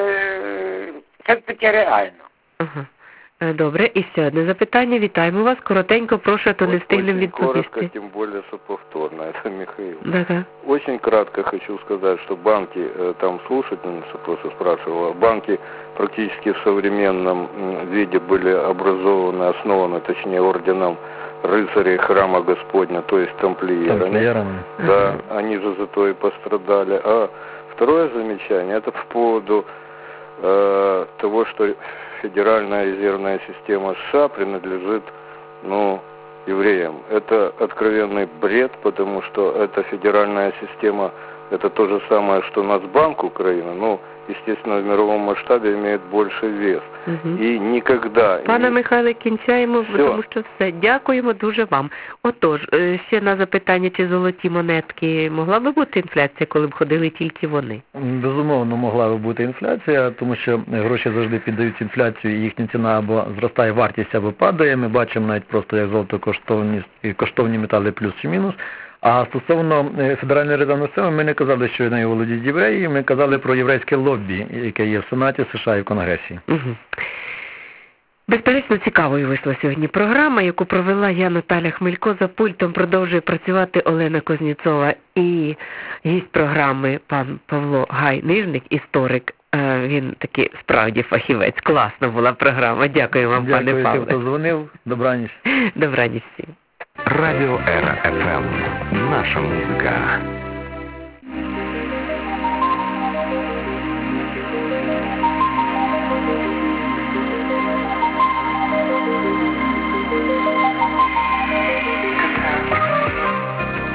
це таке реально? Ага. Е, Добре, і ще одне запитання. Вітаємо вас. Коротенько, прошу, а то не встигнемо Очень коротко, відповісти. тем более, что повторно. Это Михаил. Да-да. Очень кратко хочу сказать, что банки, э, там слушательница просто спрашивала, банки практически в современном м, виде были образованы, основаны, точнее, орденом рыцарей храма Господня, то есть тамплиерами. Тамплиерами. Да, они же зато и пострадали. А второе замечание, это по поводу э, того, что федеральная резервная система США принадлежит, ну, евреям. Это откровенный бред, потому что эта федеральная система, это то же самое, что Нацбанк Украины, ну, естественно, в мировом масштабе имеет больше вес. Угу. І ніколи... Пане Михайле, кінчаємо, Все. тому що все. Дякуємо дуже вам. Отож, е, ще на запитання, чи золоті монетки, могла би бути інфляція, коли б ходили тільки вони? Безумовно, могла би бути інфляція, тому що гроші завжди піддають інфляцію, і їхня ціна або зростає вартість, або падає. Ми бачимо навіть просто, як золото коштовні, коштовні метали плюс чи мінус. А стосовно Федеральної резервної системи, ми не казали, що нею володіють євреї, ми казали про єврейське лоббі, яке є в Сенаті США і в Конгресі. Угу. Безперечно, цікавою вийшла сьогодні програма, яку провела я, Наталя Хмелько. За пультом продовжує працювати Олена Кузнєцова і гість програми пан Павло Гай-Нижник, історик. Він таки справді фахівець. Класна була програма. Дякую вам, Дякую, пане Павле. Дякую, хто дзвонив. Добраніч. Добраніч всім. Радіо Ера еф ем. Наша музика.